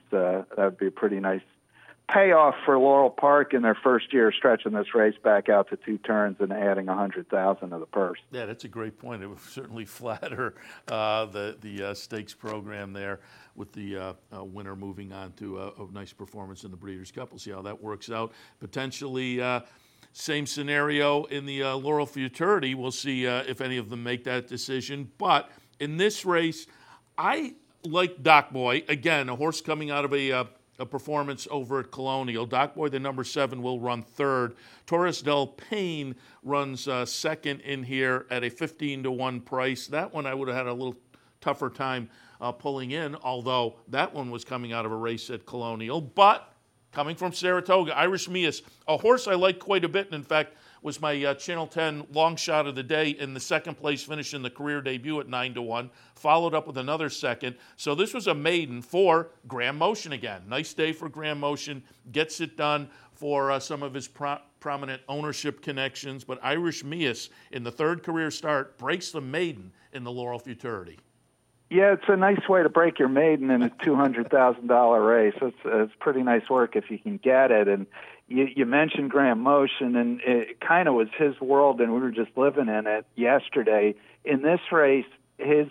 Payoff for Laurel Park in their first year stretching this race back out to 2 turns and adding $100,000 to the purse. Yeah, that's a great point. It would certainly flatter the stakes program there with the winner moving on to a nice performance in the Breeders' Cup. We'll see how that works out. Potentially same scenario in the Laurel Futurity. We'll see if any of them make that decision. But in this race, I like Doc Boy. Again, a horse coming out of a performance over at Colonial. Doc Boy, the number 7, will run third. Torres del Paine runs second in here at a 15-1 price. That one I would have had a little tougher time pulling in, although that one was coming out of a race at Colonial. But coming from Saratoga, Irish Mias, a horse I like quite a bit, and in fact was my Channel 10 long shot of the day in the second place finish in the career debut at 9-1, followed up with another second. So this was a maiden for Graham Motion again. Nice day for Graham Motion, gets it done for some of his prominent ownership connections, but Irish Mias in the third career start breaks the maiden in the Laurel Futurity. Yeah, it's a nice way to break your maiden in a $200,000 race. It's pretty nice work if you can get it. And you mentioned Graham Motion, and it kind of was his world, and we were just living in it yesterday. In this race, his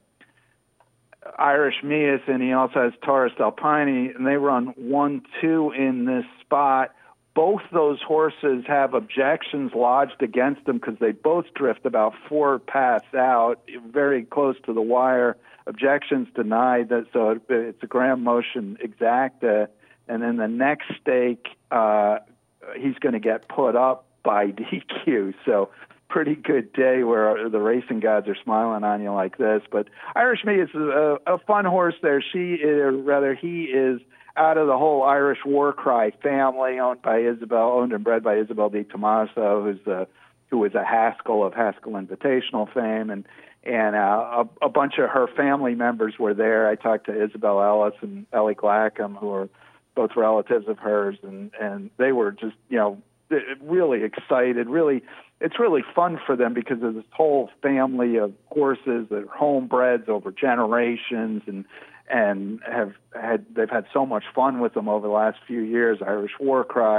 Irish Mias, and he also has Torres del Paine, and they run 1-2 in this spot. Both those horses have objections lodged against them because they both drift about 4 paths out, very close to the wire. Objections denied. So it's a Graham Motion exacta. And then the next stake, he's going to get put up by DQ. So pretty good day where the racing gods are smiling on you like this. But Irish Mias is a fun horse there. He is out of the whole Irish War Cry family, owned and bred by Isabel Di Tommaso, who was a Haskell of Haskell Invitational fame, and a bunch of her family members were there. I talked to Isabel Ellis and Ellie Glackham, who are both relatives of hers, and they were just, really excited. Really, it's really fun for them because of this whole family of horses that are homebreds over generations, and they've had so much fun with them over the last few years. Irish War Cry,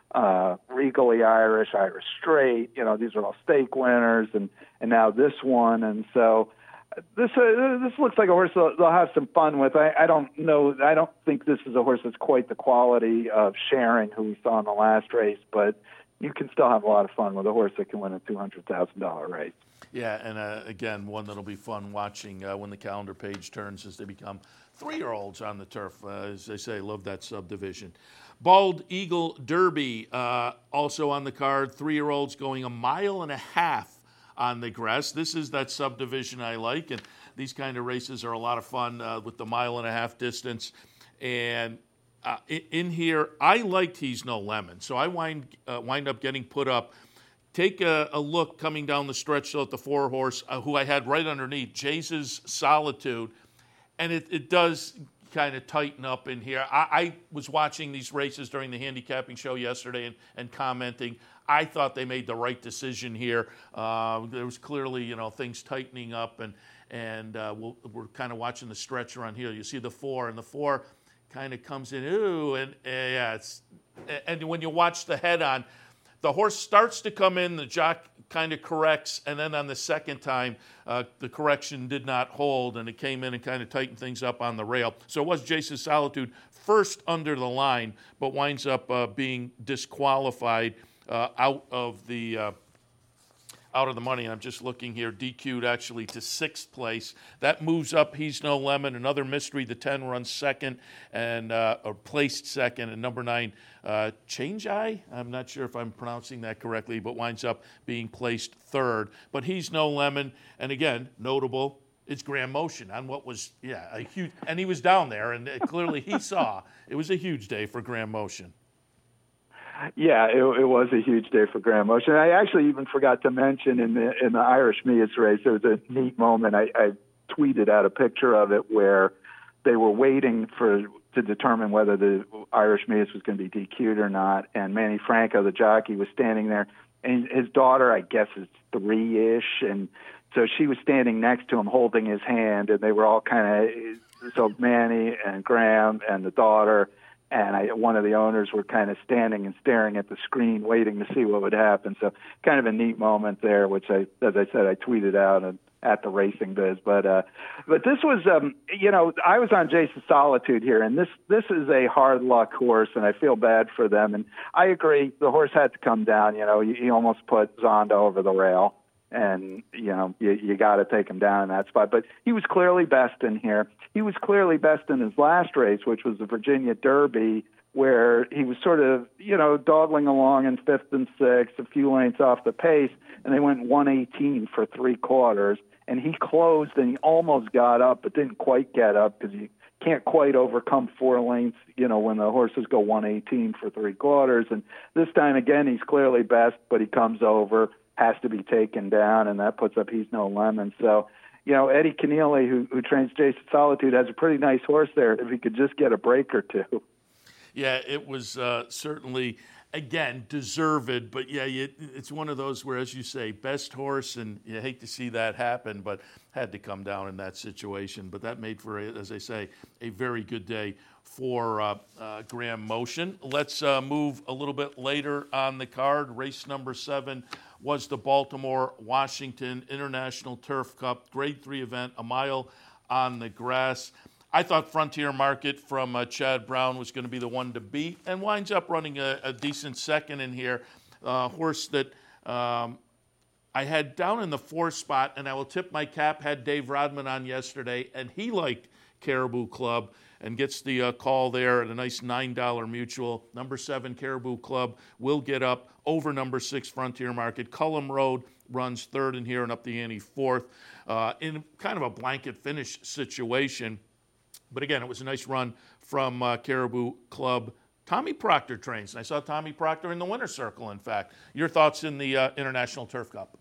Regally Irish, Irish Straight. These are all stake winners, and now this one. And so this looks like a horse they'll have some fun with. I don't know. I don't think this is a horse that's quite the quality of Sharon, who we saw in the last race, but you can still have a lot of fun with a horse that can win a $200,000 race. Yeah, and again, one that'll be fun watching when the calendar page turns as they become 3-year-olds on the turf. As they say, love that subdivision. Bald Eagle Derby, also on the card. 3-year-olds going 1.5 miles on the grass. This is that subdivision I like, and these kind of races are a lot of fun with the 1.5 mile distance. And in here, I liked He's No Lemon, so I wind up getting put up. Take a look coming down the stretch at the 4-horse, who I had right underneath, Jace's Solitude, and it does kind of tighten up in here. I was watching these races during the handicapping show yesterday and commenting. I thought they made the right decision here. There was clearly, things tightening up, and we're kind of watching the stretch run here. You see the 4, and the 4 kind of comes in, and when you watch the head on, the horse starts to come in, the jock kind of corrects, and then on the second time, the correction did not hold, and it came in and kind of tightened things up on the rail. So it was Jace's Solitude first under the line, but winds up being disqualified out of the money. And I'm just looking here, DQ'd actually to 6th place. That moves up He's No Lemon, another mystery. The 10 runs second or placed second, and number 9, Change Eye. I'm not sure if I'm pronouncing that correctly, but winds up being placed 3rd. But He's No Lemon, and again, notable, it's Graham Motion on what was, a huge, and he was down there, and clearly he saw it was a huge day for Graham Motion. Yeah, it was a huge day for Graham Motion. I actually even forgot to mention in the Irish Meas race, there was a neat moment. I tweeted out a picture of it where they were waiting to determine whether the Irish Meas was going to be DQ'd or not, and Manny Franco, the jockey, was standing there, and his daughter, I guess, is 3-ish, and so she was standing next to him holding his hand, and they were all so Manny and Graham and the daughter and one of the owners were kind of standing and staring at the screen waiting to see what would happen. So kind of a neat moment there, which as I said, I tweeted out at the Racing Biz. But this was, I was on Jace's Solitude here, and this is a hard luck horse, and I feel bad for them. And I agree, the horse had to come down. He almost put Zonda over the rail. And, you got to take him down in that spot. But he was clearly best in here. He was clearly best in his last race, which was the Virginia Derby, where he was sort of, dawdling along in 5th and 6th, a few lengths off the pace, and they went 118 for 3/4. And he closed, and he almost got up, but didn't quite get up because you can't quite overcome 4 lengths, when the horses go 118 for 3/4. And this time, again, he's clearly best, but he comes over, has to be taken down, and that puts up He's No Lemon. So, Eddie Keneally, who trains Jace's Solitude, has a pretty nice horse there if he could just get a break or two. Yeah, it was certainly, again, deserved, but it's one of those where, as you say, best horse, and you hate to see that happen, but had to come down in that situation. But that made for, as I say, a very good day for Graham Motion. Let's move a little bit later on the card. Race number 7 was the Baltimore-Washington International Turf Cup, Grade 3 event, 1 mile on the grass. I thought Frontier Market from Chad Brown was going to be the one to beat, and winds up running a decent second in here. Horse that I had down in the 4 spot, and I will tip my cap, had Dave Rodman on yesterday, and he liked Caribou Club and gets the call there at a nice $9 mutual. Number 7 Caribou Club will get up over number 6 Frontier Market. Cullum Road runs 3rd in here and up the ante 4th in kind of a blanket finish situation. But again, it was a nice run from Caribou Club. Tommy Proctor trains, and I saw Tommy Proctor in the winner's circle, in fact. Your thoughts in the International Turf Cup?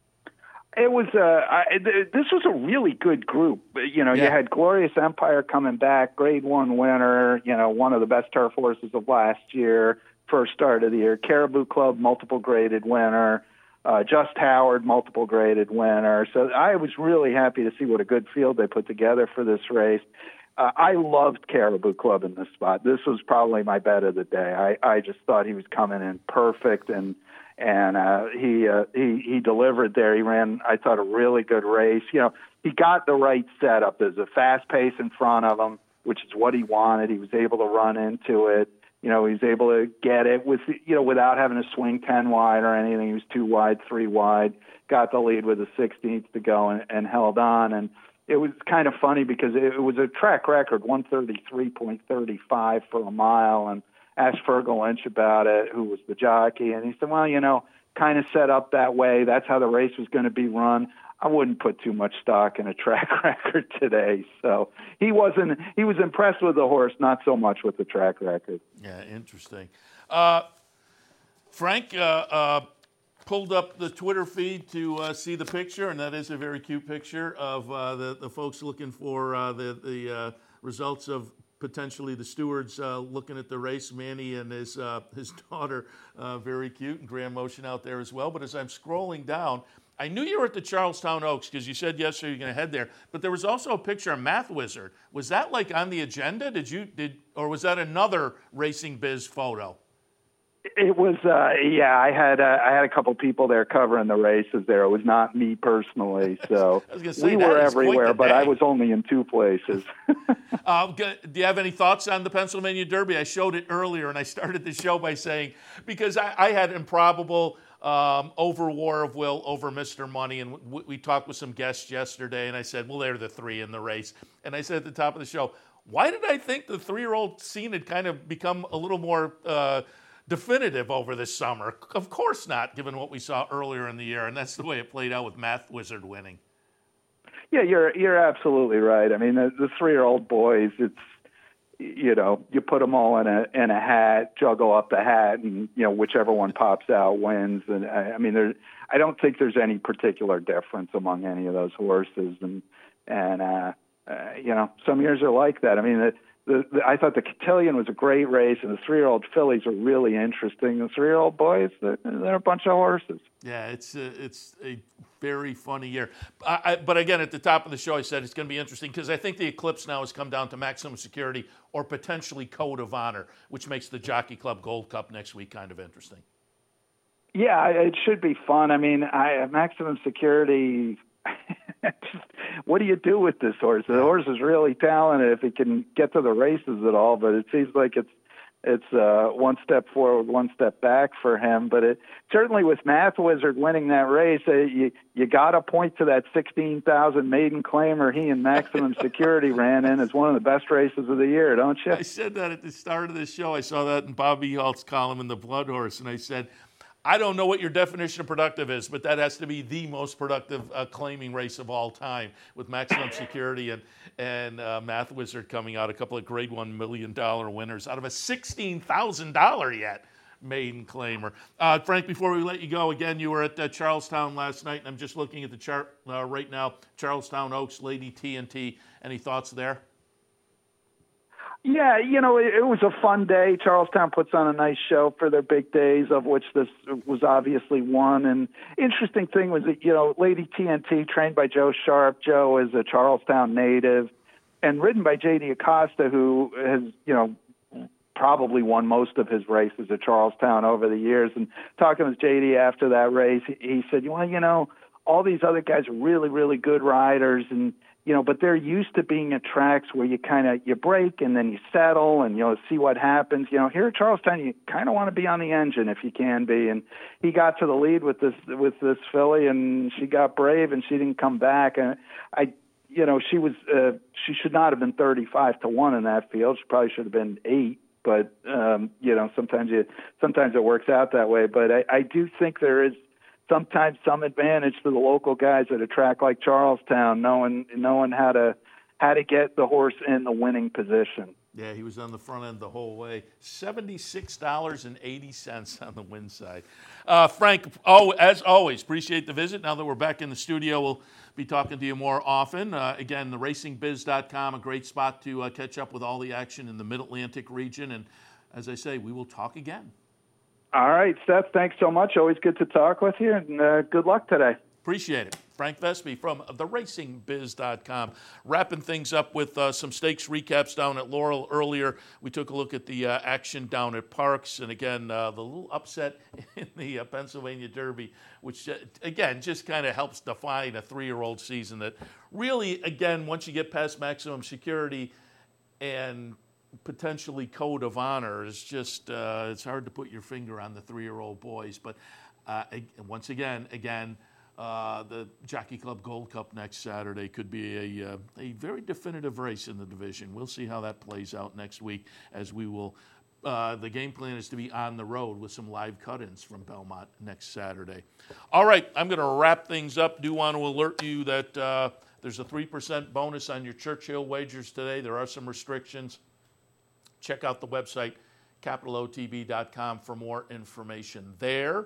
It was this was a really good group. You had Glorious Empire coming back, Grade 1 winner, one of the best turf horses of last year, first start of the year. Caribou Club, multiple graded winner. Just Howard, multiple graded winner. So I was really happy to see what a good field they put together for this race. I loved Caribou Club in this spot. This was probably my bet of the day. I just thought he was coming in perfect, and he delivered there. He ran, I thought, a really good race. He got the right setup. There's a fast pace in front of him, which is what he wanted. He was able to run into it. He was able to get it without having to swing 10 wide or anything. He was 2 wide, 3 wide, got the lead with a 16th to go and held on. And it was kind of funny because it was a track record, 133.35 for a mile. And asked Fergal Lynch about it, who was the jockey. And he said, well, kind of set up that way. That's how the race was going to be run. I wouldn't put too much stock in a track record today. So he was impressed with the horse, not so much with the track record. Yeah, interesting. Frank pulled up the Twitter feed to see the picture, and that is a very cute picture of the folks looking for the results of potentially the stewards looking at the race. Manny and his daughter, very cute, and Graham Motion out there as well. But as I'm scrolling down, I knew you were at the Charlestown Oaks because you said yesterday you're going to head there. But there was also a picture of Math Wizard. Was that like on the agenda? Or was that another Racing Biz photo? It was, I had a couple people there covering the races there. It was not me personally, so we were everywhere, but I was only in 2 places. Do you have any thoughts on the Pennsylvania Derby? I showed it earlier, and I started the show by saying, because I had improbable over War of Will, over Mr. Money, and we talked with some guests yesterday, and I said, well, they're the 3 in the race. And I said at the top of the show, why did I think the 3-year-old scene had kind of become a little more definitive over this summer? Of course not, given what we saw earlier in the year, and that's the way it played out with Math Wizard winning. Yeah, you're absolutely right. I mean, the 3-year-old boys, it's, you put them all in a hat, juggle up the hat, and whichever one pops out wins. And I don't think there's any particular difference among any of those horses. And some years are like that. I mean, I thought the Cotillion was a great race, and the 3-year-old fillies are really interesting. The 3-year-old boys, they're a bunch of horses. Yeah, it's a very funny year. But again, at the top of the show, I said it's going to be interesting because I think the eclipse now has come down to Maximum Security or potentially Code of Honor, which makes the Jockey Club Gold Cup next week kind of interesting. Yeah, it should be fun. I mean, Maximum Security... what do you do with this horse? The horse is really talented if he can get to the races at all, but it seems like it's one step forward, one step back for him. But it certainly, with Math Wizard winning that race, you got to point to that 16,000 maiden claimer he and Maximum Security ran in as one of the best races of the year, don't you? I said that at the start of the show. I saw that in Bob Ehalt's column in the Blood Horse, and I said, I don't know what your definition of productive is, but that has to be the most productive claiming race of all time, with Maximum Security and Math Wizard coming out, a couple of Grade 1 $1 million winners out of a $16,000 yet maiden claimer. Frank, before we let you go, again, you were at Charlestown last night, and I'm just looking at the chart right now. Charlestown Oaks, Lady TNT. Any thoughts there? Yeah, it was a fun day. Charlestown puts on a nice show for their big days, of which this was obviously one. And interesting thing was that, Lady TNT, trained by Joe Sharp. Joe is a Charlestown native and ridden by J.D. Acosta, who has, probably won most of his races at Charlestown over the years. And talking with J.D. after that race, he said, all these other guys are really, really good riders, and but they're used to being at tracks where you break and then you settle and see what happens. Here at Charlestown, you kind of want to be on the engine if you can be. And he got to the lead with this filly, and she got brave and she didn't come back. And she should not have been 35-1 in that field. She probably should have been 8. But sometimes it works out that way. But I do think there is sometimes some advantage to the local guys at a track like Charlestown, knowing how to get the horse in the winning position. Yeah, he was on the front end the whole way. $76.80 on the win side. Frank, as always, appreciate the visit. Now that we're back in the studio, we'll be talking to you more often. Again, theracingbiz.com, a great spot to catch up with all the action in the Mid-Atlantic region. And as I say, we will talk again. All right, Seth, thanks so much. Always good to talk with you, and good luck today. Appreciate it. Frank Vespi from theracingbiz.com. Wrapping things up with some stakes recaps down at Laurel earlier. We took a look at the action down at Parks, and again, the little upset in the Pennsylvania Derby, which, again, just kind of helps define a 3-year-old season that really, again, once you get past maximum security and potentially code of honor, is just, it's hard to put your finger on the 3-year-old boys. But once again, the Jockey Club Gold Cup next Saturday could be a very definitive race in the division. We'll see how that plays out next week, as we will. The game plan is to be on the road with some live cut-ins from Belmont next Saturday. All right, I'm going to wrap things up. Do want to alert you that there's a 3% bonus on your Churchill wagers today. There are some restrictions. Check out the website, capitalotb.com, for more information there.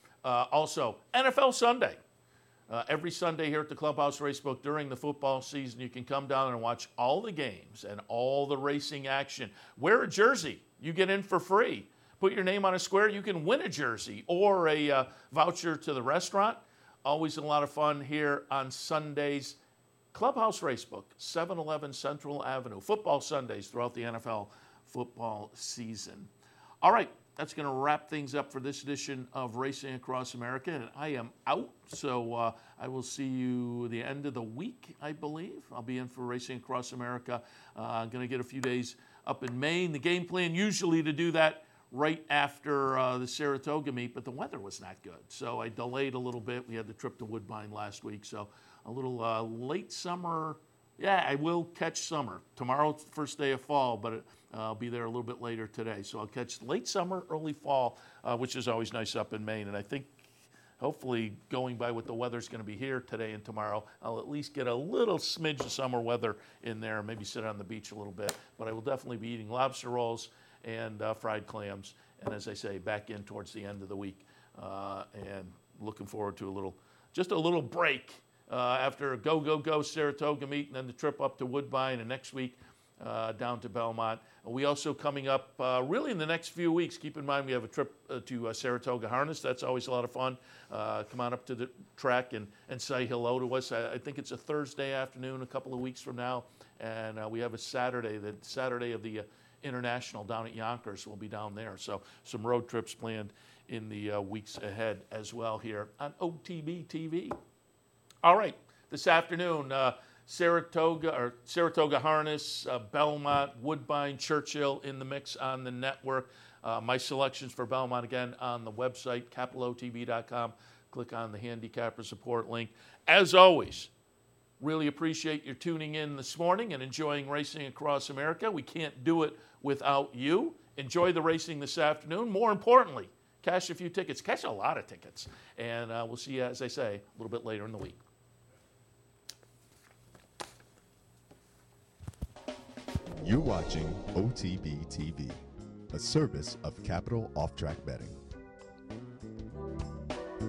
Also, NFL Sunday. Every Sunday here at the Clubhouse Racebook during the football season, you can come down and watch all the games and all the racing action. Wear a jersey. You get in for free. Put your name on a square. You can win a jersey or a voucher to the restaurant. Always a lot of fun here on Sundays. Clubhouse Racebook, 711 Central Avenue. Football Sundays throughout the NFL football season. All right. That's going to wrap things up for this edition of Racing Across America. And I am out, so I will see you the end of the week, I believe. I'll be in for Racing Across America. I'm going to get a few days up in Maine. The game plan usually to do that right after the Saratoga meet, but the weather was not good. So I delayed a little bit. We had the trip to Woodbine last week, so a little late summer. Yeah, I will catch summer. Tomorrow's the first day of fall, but I'll be there a little bit later today. So I'll catch late summer, early fall, which is always nice up in Maine. And I think, hopefully, going by what the weather's going to be here today and tomorrow, I'll at least get a little smidge of summer weather in there, maybe sit on the beach a little bit. But I will definitely be eating lobster rolls and fried clams. And as I say, back in towards the end of the week. And looking forward to just a little break after a go Saratoga meet, and then the trip up to Woodbine, and next week down to Belmont. We also coming up really in the next few weeks. Keep in mind we have a trip to Saratoga Harness. That's always a lot of fun. Come on up to the track and say hello to us. I think it's a Thursday afternoon a couple of weeks from now. And we have a Saturday, the Saturday of the International down at Yonkers. We'll be down there. So some road trips planned in the weeks ahead as well here on OTB TV. All right, this afternoon, Saratoga Harness, Belmont, Woodbine, Churchill in the mix on the network. My selections for Belmont, again, on the website, capitalotb.com. Click on the handicapper support link. As always, really appreciate your tuning in this morning and enjoying Racing Across America. We can't do it without you. Enjoy the racing this afternoon. More importantly, cash a few tickets. Cash a lot of tickets. And we'll see you, as I say, a little bit later in the week. You're watching OTB TV, a service of Capital Off Track Betting.